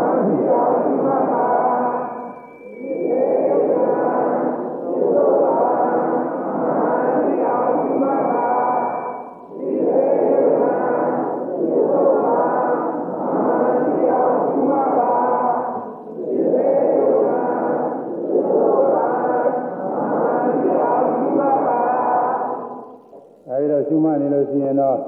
အဲဒီတော့ရှုမှတ်နေလို့ရှိရင်တော့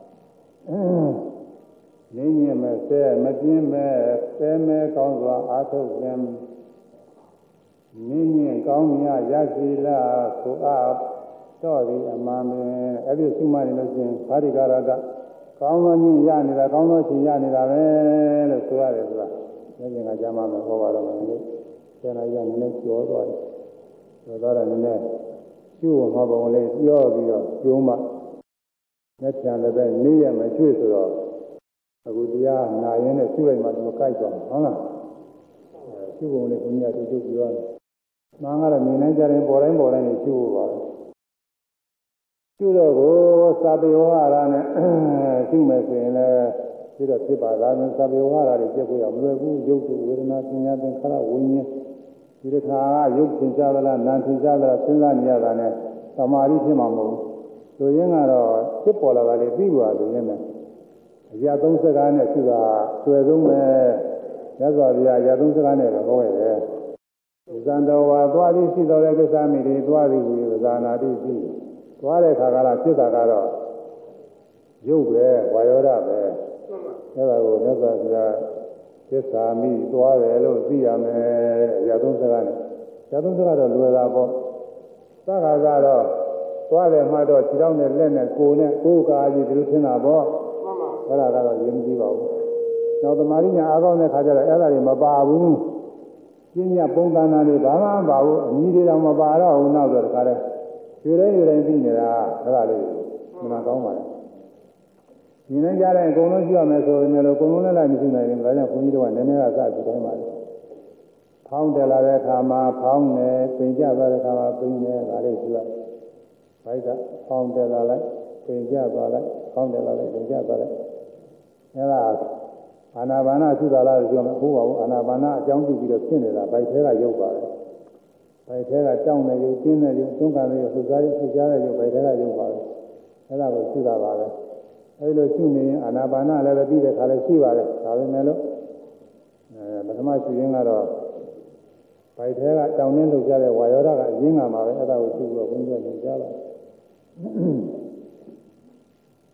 နင်းညင်မဲ့ဆဲမပြင်းမဲ့ဆဲမဲ့ကောင်းစွာအာထုတ်ခြင်းနင်းညင်ကောင်းမြတ်ရစီလားဆိုအားတော့ဒီအမှန်ပဲအဲ့ဒီရှုမှတ်နေလို့ရှိရင်ဘာဒီကာရကကောင်းသောညင်ရနေတာကောင်းသောရှင်ရနေတာပဲလို့ဆိုရတယ်ဆိုတာဒီကကြာမှမဟောပါတော့မယ်လေဆယ်နာရီကနည်းနည်းကျော်သွားတယ်ကျော်သွားတယ်နည်းနည်းရှုဟောပုံလေးပြောပြီးတော့ကျုံးမှလက်ချံလည်းပဲနေရမရွှေ့ဆိုတော့အခုတရားနာရင်းနဲ့ရှုလိုက်မှဒီမကိုက်သွားဘူးဟုတ်လားရှုပုံလေးကိုကြီးကတူတူပြောတယ်။မှန်ကတော့မြင်နိုင်ကြတယ်ပေါ်တိုင်းပေါ်တိုင်းရှုဖို့ပါပဲ။ရှုတော့ကိုသာပေဝါရနဲ့ရှုမယ်ဆိုရင်လည်းဒီတော့ဖြစ်ပါလား။သာပေဝါရတွေပြည့်ဖို့ရမလွယ်ဘူး။ရုပ်တုဝေဒနာပညာသင်္ခါရဝိညာဉ်ဒီတစ်ခါကရုပ်သင်္ချာသလားနာမ်သင်္ချာသလားစဉ်းစားနေရတာနဲ့သမာဓိဖြစ်မှာမဟုတ်ဘူး။ဆိုရင်ကတော့ဖြစ်ပေါ်လာတာလေးပြီးပါလို့ရင်းနဲ့အရာသုံးစကားနဲ့ရှုတာဆွယ်ဆုံးပဲရသော်ဗျာအရာသုံးစကားနဲ့ပဲဟောရတယ်ဇန်တော်ဝါသွားပြီးရှိတော်တဲ့ကိစ္စမိတွေသွားပြီးပြီးဇာနာတိရှိသွားတဲ့ခါကလာဖြစ်တာကတော့ရုပ်ပဲဝါယောဓပဲအဲ့ဒါကိုရသော်ဗျာသစ္စာမိသွားတယ်လို့သိရမယ်အရာသုံးစကားနဲ့အရာသုံးစကားတော့လွယ်တာပေါ့သက္ကာကတော့သွားတယ်မှတော့ခြေထောက်နဲ့လက်နဲ့ကိုယ်နဲ့ကိုယ်ကာကြီးဒီလိုထင်တာပေါ့အဲ့ဒါကတော့ရင်းမကြည့်ပါဘူး။နောက်သမာဓိညာအားကောင်းတဲ့ခါကျတော့အဲ့ဒါတွေမပါဘူး။ပညာပုံသဏ္ဍာန်တွေဘာမှမပါဘူး။အမည်တွေတော့မပါတော့ဘူးနောက်တော့တခါတည်းရွှေတိုင်းရွှေတိုင်းသိနေတာအဲ့ဒါလေးမှန်ကောင်းပါလေ။ဒီနေ့ကြတဲ့အကုန်လုံးရှိရမယ်ဆိုရင်လည်းအကုန်လုံးလည်းမရှိနိုင်ဘူး။ဒါကြောင့်ဘုန်းကြီးတို့ကနည်းနည်းကစကြည့်တိုင်းပါလေ။ဖောင်းတယ်လာတဲ့အခါမှာဖောင်းတယ်၊ပြင်ကျသွားတဲ့အခါမှာပြင်တယ်ဒါလေးရှိရတယ်။ဘိုက်ကဖောင်းတယ်လာလိုက်ပြင်ကျသွားလိုက်ဖောင်းတယ်လာလိုက်ပြင်ကျသွားလိုက်အဲ့ဒါအာနာပါနသုသာလားပြောမယ်ဟုတ်ပါဘူးအာနာပါနအကြောင်းပြုပြီးတော့ဖြစ်နေတာဗိုက်ထဲကရုပ်ပါတယ်ဗိုက်ထဲကတောင်းတဲ့ရုပ်ကျင်းတဲ့ရုပ်သုံးခံတဲ့ရုပ်သုသာရုပ်သုကြားတဲ့ရုပ်ဗိုက်ထဲကရုပ်ပါတယ်အဲ့ဒါကိုသုသာပါပဲအဲ့လိုရှုနေရင်အာနာပါနလည်းပဲပြီးတဲ့ခါလည်းရှိပါတယ်ဒါပေမဲ့လို့အဲပထမရှုရင်းကတော့ဗိုက်ထဲကတောင်းနှင်းလှုပ်ရှားတဲ့ဝါယောဓာကအရင်းကမှာပဲအဲ့ဒါကိုရှုပြီးတော့ဘုန်းကြီးကညွှန်ကြားပါတယ်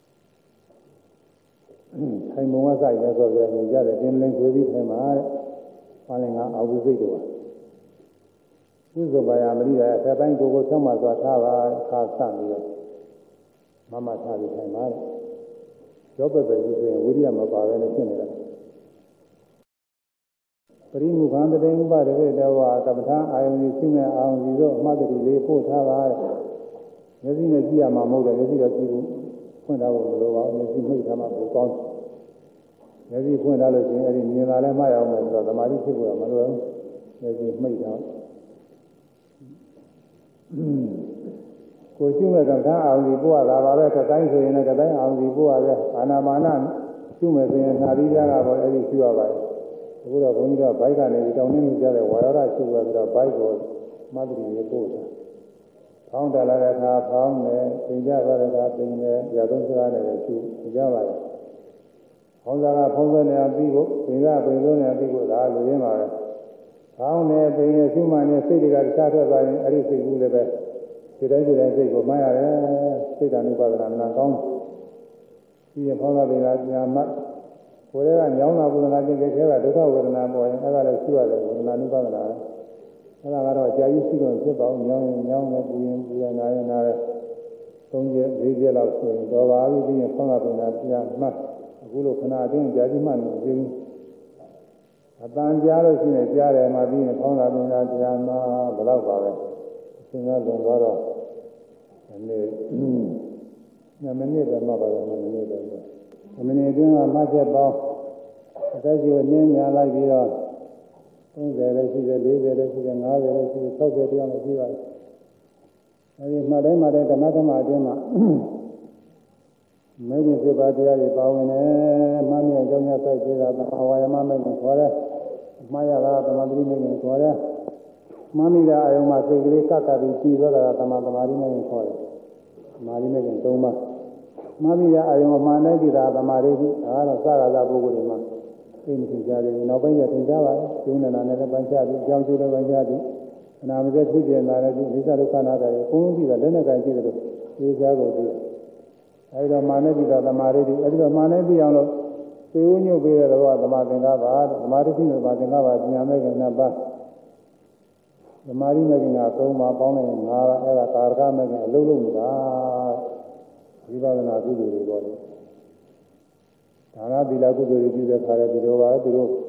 ထိုင်ပုံကစိုက်လဲဆိုပြရင်ကြတယ်တင်းလင်းခွေးပြီးထိုင်ပါတဲ့ဘာလဲငါအဝိစိတ်တော့ကုသိုလ်ပါရမရိယာဆက်တိုင်းကိုကိုချောင်းမှသွားထားပါခါဆပြီးတော့မမထားပြီးထိုင်ပါလေရောပက်ပဲကြီးဆိုရင်ဝိရိယမပါပဲနဲ့ဖြစ်နေတာပရိမုခံတည်းဥပဒေဝေတဝါကမ္မထာအာယုန်ကြီးရှိမဲ့အာယုန်ကြီးတို့အမှတ်တည်းလေးပို့ထားပါမျက်စိနဲ့ကြည့်ရမှာမဟုတ်တယ်မျက်စိတော့ကြည့်ဘူးဖွင့်ထားဖို့မလိုပါဘူးမျက်စိမိတ်ထားမှပိုကောင်းမျက်စိဖွင့်ထားလို့ရှိရင်အဲဒီမြင်လာလဲမှတ်ရအောင်မယ်ဆိုတော့သမာဓိဖြစ်ဖို့မလိုဘူးမျက်စိမိတ်ထားကိုရှိမဲ့ကမ္မထာအာယုန်ကြီးပို့ရတာပါပဲတစ်တိုင်းဆိုရင်လည်းတစ်တိုင်းအာယုန်ကြီးပို့ရတယ်အာနာပါနရှိမဲ့ဆိုရင်နာသီးကြားကတော့အဲဒီရှိရပါတယ်အခုတော့ဘုန်းကြီးတို့ဘိုက်ကနေတောင်းနေလို့ကြားတဲ့ဝါရဒရှိရပြီးတော့ဘိုက်ကိုမသတိရေပို့တာ။ဖောင်းတယ်လာတဲ့အခါဖောင်းတယ်၊ပြင်ကြသွားတဲ့အခါပြင်တယ်၊ရသုံးစကားနဲ့ရှိကြပါလား။ဖောင်းစားကဖောင်းစနေအောင်ပြီးဖို့ပြင်ကပြင်လို့နေပြီးဖို့ဒါလူရင်းပါပဲ။ဖောင်းတယ်ပြင်နေရှိမှနေစိတ်တွေကတခြားထွက်သွားရင်အဲ့ဒီစိတ်ကူးလည်းပဲဒီတိုင်းဒီတိုင်းစိတ်ကိုမှတ်ရတယ်။စိတ်ဓာတ်ဥပါဒနာနာကောင်းပြီးရင်ဖောင်းတာပြင်လာညာမှကိုယ်ကညောင်းတာဝေဒနာကျင်တဲ့ခဲကဒုက္ခဝေဒနာပေါ်ရင်အဲ့ဒါလည်းရှိရတယ်ဝေဒနာနုပါဒနာလည်းအဲ့ဒါကတော့ကြာကြီးရှိတော့ဖြစ်ပါအောင်ညောင်းရင်ညောင်းတယ်ပူရင်ပူရနာရင်နာတယ်သုံးချက်လေးချက်လောက်ဆိုရင်တော့ပါပြီပြီးရင်ဖောင်းတာပြင်လာပြန်မှတ်အခုလိုခဏအတွင်းကြာကြီးမှနေသေးဘူးအတန်ကြားလို့ရှိရင်ကြားတယ်မှပြီးရင်ဖောင်းတာပြင်လာပြန်မှဘယ်တော့ပါပဲအစဉ်ကလွန်သွားတော့ဒီနေ့နှစ်မိနစ်တော့မှပါတော့နှစ်မိနစ်တော့အမင်းအတွင်းကမှတ်ချက်ပေါင်းအသက်ကြီးနင်းများလိုက်ပြီးတော့သုံးဆယ်လည်းရှိတယ်လေးဆယ်လည်းရှိတယ်ငါးဆယ်လည်းရှိတယ်၆၀တောင်လည်းရှိပါတယ်အဲဒီမှတ်တိုင်းမှတ်တိုင်းဓမ္မဓမ္မအတွင်းမှာမဂ္ဂင်စေပါတရားတွေပါဝင်တယ်မှတ်မြတ်ကြောင့်ညဆိုင်သေးတာသမာဝါယမမဂ္ဂင်ခေါ်တယ်မှားရတာသမာဓိမဂ္ဂင်ခေါ်တယ်မှတ်မိတဲ့အယုံမှာစိတ်ကလေးကပ်ကပ်ပြီးကြည်သွားတာသမာသမာဓိမဂ္ဂင်ခေါ်တယ်သမာဓိမဂ္ဂင်၃ပါးမမီးရအယုံအမှန်နဲ့ကြည့်တာသမာဓိကြီးဒါကတော့စကားသာပုဂ္ဂိုလ်တွေမှာသိမသိကြတယ်နောက်ပိုင်းကျသင်ကြပါလေကျုံးနေတာနဲ့လည်းပိုင်းခြားပြီးကြောင်းကျိုးလည်းပိုင်းခြားပြီးအနာမစက်ဖြစ်ပြနေတာလည်းဒီလိစ္ဆဒုက္ခနာတယ်ကိုယ်လုံးကြည့်တာလက်နဲ့ကြိုင်ကြည့်တယ်လို့သိကြကိုသိအဲဒီတော့မာနတိတာသမာဓိကြီးအဲဒီတော့မာနတိအောင်လို့သေဝညုတ်ပေးတဲ့တော့သမာသင်္ကပ္ပါသမာဓိရှိတဲ့သမာသင်္ကပ္ပါဉာဏ်မဲ့ကနှစ်ပါးသမာဓိမဲ့ကသုံးပါးပေါင်းလိုက်ရင်ငါးပါးအဲဒါကာရကမဲ့ကအလုံးလုံးနေတာဝိပဿနာကုသိုလ်တွေပေါ်တယ်ဒါနသီလကုသိုလ်တွေပြုတဲ့ခါလည်းဒီလိုပါပဲသူတို့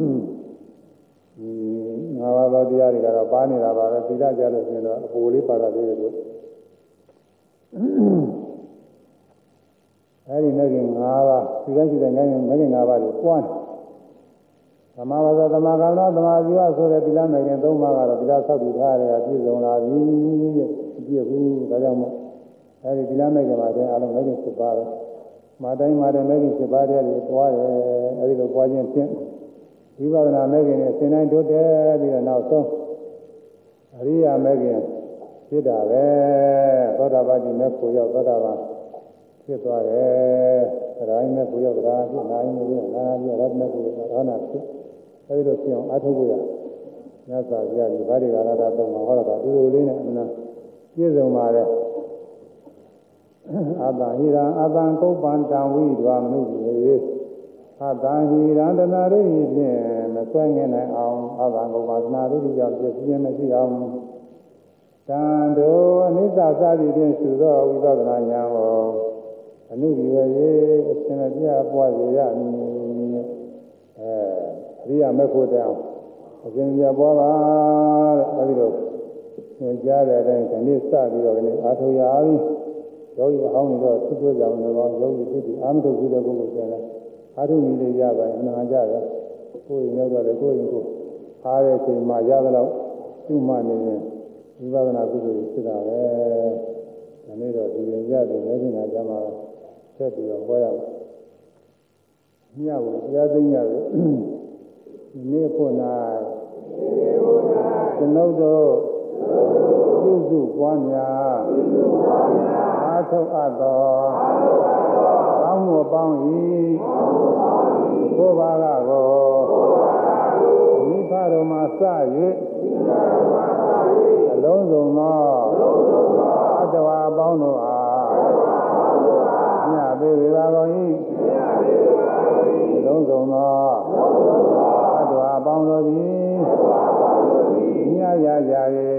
ငါးပါးသောတရားတွေကတော့ပါနေတာပါပဲသီလကြလို့ရှိရင်တော့အပိုလေးပါတာသေးတယ်လို့အဲဒီနဲ့ကငါးပါးသီလရှိတဲ့ငါးရင်ငါးရင်ငါးပါးကိုပွားတယ်သမာဝါစာသမာကံသောသမာဓိဝဆိုတဲ့သီလမဲ့ခင်သုံးပါးကတော့သီလဆောက်တည်ထားရတာပြည့်စုံလာပြီပြည့်ဘူးဒါကြောင့်မို့အဲဒီသီလမဲ့ခင်မှာတဲ့အလုံးမဲ့ခင်ဖြစ်ပါပဲမာတိုင်းမာတိုင်းမဲ့ခင်ဖြစ်ပါတဲ့တွေပွားတယ်အဲဒီလိုပွားခြင်းဖြင့်ဝိပဿနာမဲ့ခင်နဲ့သင်တိုင်းတိုးတက်ပြီးတော့နောက်ဆုံးအရိယာမဲ့ခင်ဖြစ်တာပဲသောတာပတိမဲ့ကိုရောက်သောတာပန်ဖြစ်သွားတယ်သရိုင်းမဲ့ကိုရောက်တာဖြစ်နိုင်နေပြီနာပြီးရတ်မဲ့ကိုရောနာဖြစ်အဲဒီလိုဖြစ်အောင်အထုပ်ရညစာကြပြီဗာဒီကာရတာတော့ဟောတာတူတူလေးနဲ့အမှန်ပြည့်စုံပါတယ်အတံဟိရံအတံကုပ္ပံတံဝိဒွာမနုရေအတံဟိရံတနာရိဖြင့်မဆွဲငင်နိုင်အောင်အတံကုပ္ပံတနာရိကြောင့်ပြည့်စုံမရှိအောင်တံတို့အနိစ္စစသည်ဖြင့်ရှုသောဝိပဿနာဉာဏ်ကိုအနုဒီဝရေအရှင်အပြပွားစေရမည်အဲအရိယာမေဖို့တောင်အရှင်ပြပွားပါတဲ့အဲဒီလိုသင်ကြားတဲ့အတိုင်းဒီနေ့စပြီးတော့ဒီနေ့အာထုရပြီယောဂီအဟောင်းတွေတော့သူ့ပြောကြမယ်တော့ယောဂီဖြစ်ပြီးအာမထုတ်ပြီးတဲ့ပုဂ္ဂိုလ်ကျတယ်အာထုမိလေးရပါရင်အနာကြတယ်ကိုယ်ရင်ရောက်တော့ကိုယ်ရင်ကိုအားတဲ့ချိန်မှာရသလောက်သူ့မှနေရင်ဝိပဿနာကုသိုလ်ဖြစ်တာပဲဒီနေ့တော့ဒီရင်ရတယ်လည်းပြင်လာကြမှာဆက်ပြီးတော့ဟောရမယ်မြတ်ကိုတရားသိရတယ်ဒီနေ့ဖို့၌ကျွန်ုပ်တို့ပြုစုပွားများအားထုတ်အပ်သောကောင်းမှုပေါင်း၏ကိုယ်ပါကကိုမိဖတော်မှာစ၍အလုံးစုံသောအတ္တဝါအပေါင်းတို့အားညပေဝေပါကုန်၏အလုံးစုံသောအတ္တဝါအပေါင်းင်းတို့သည်မြတ်ရကြ၏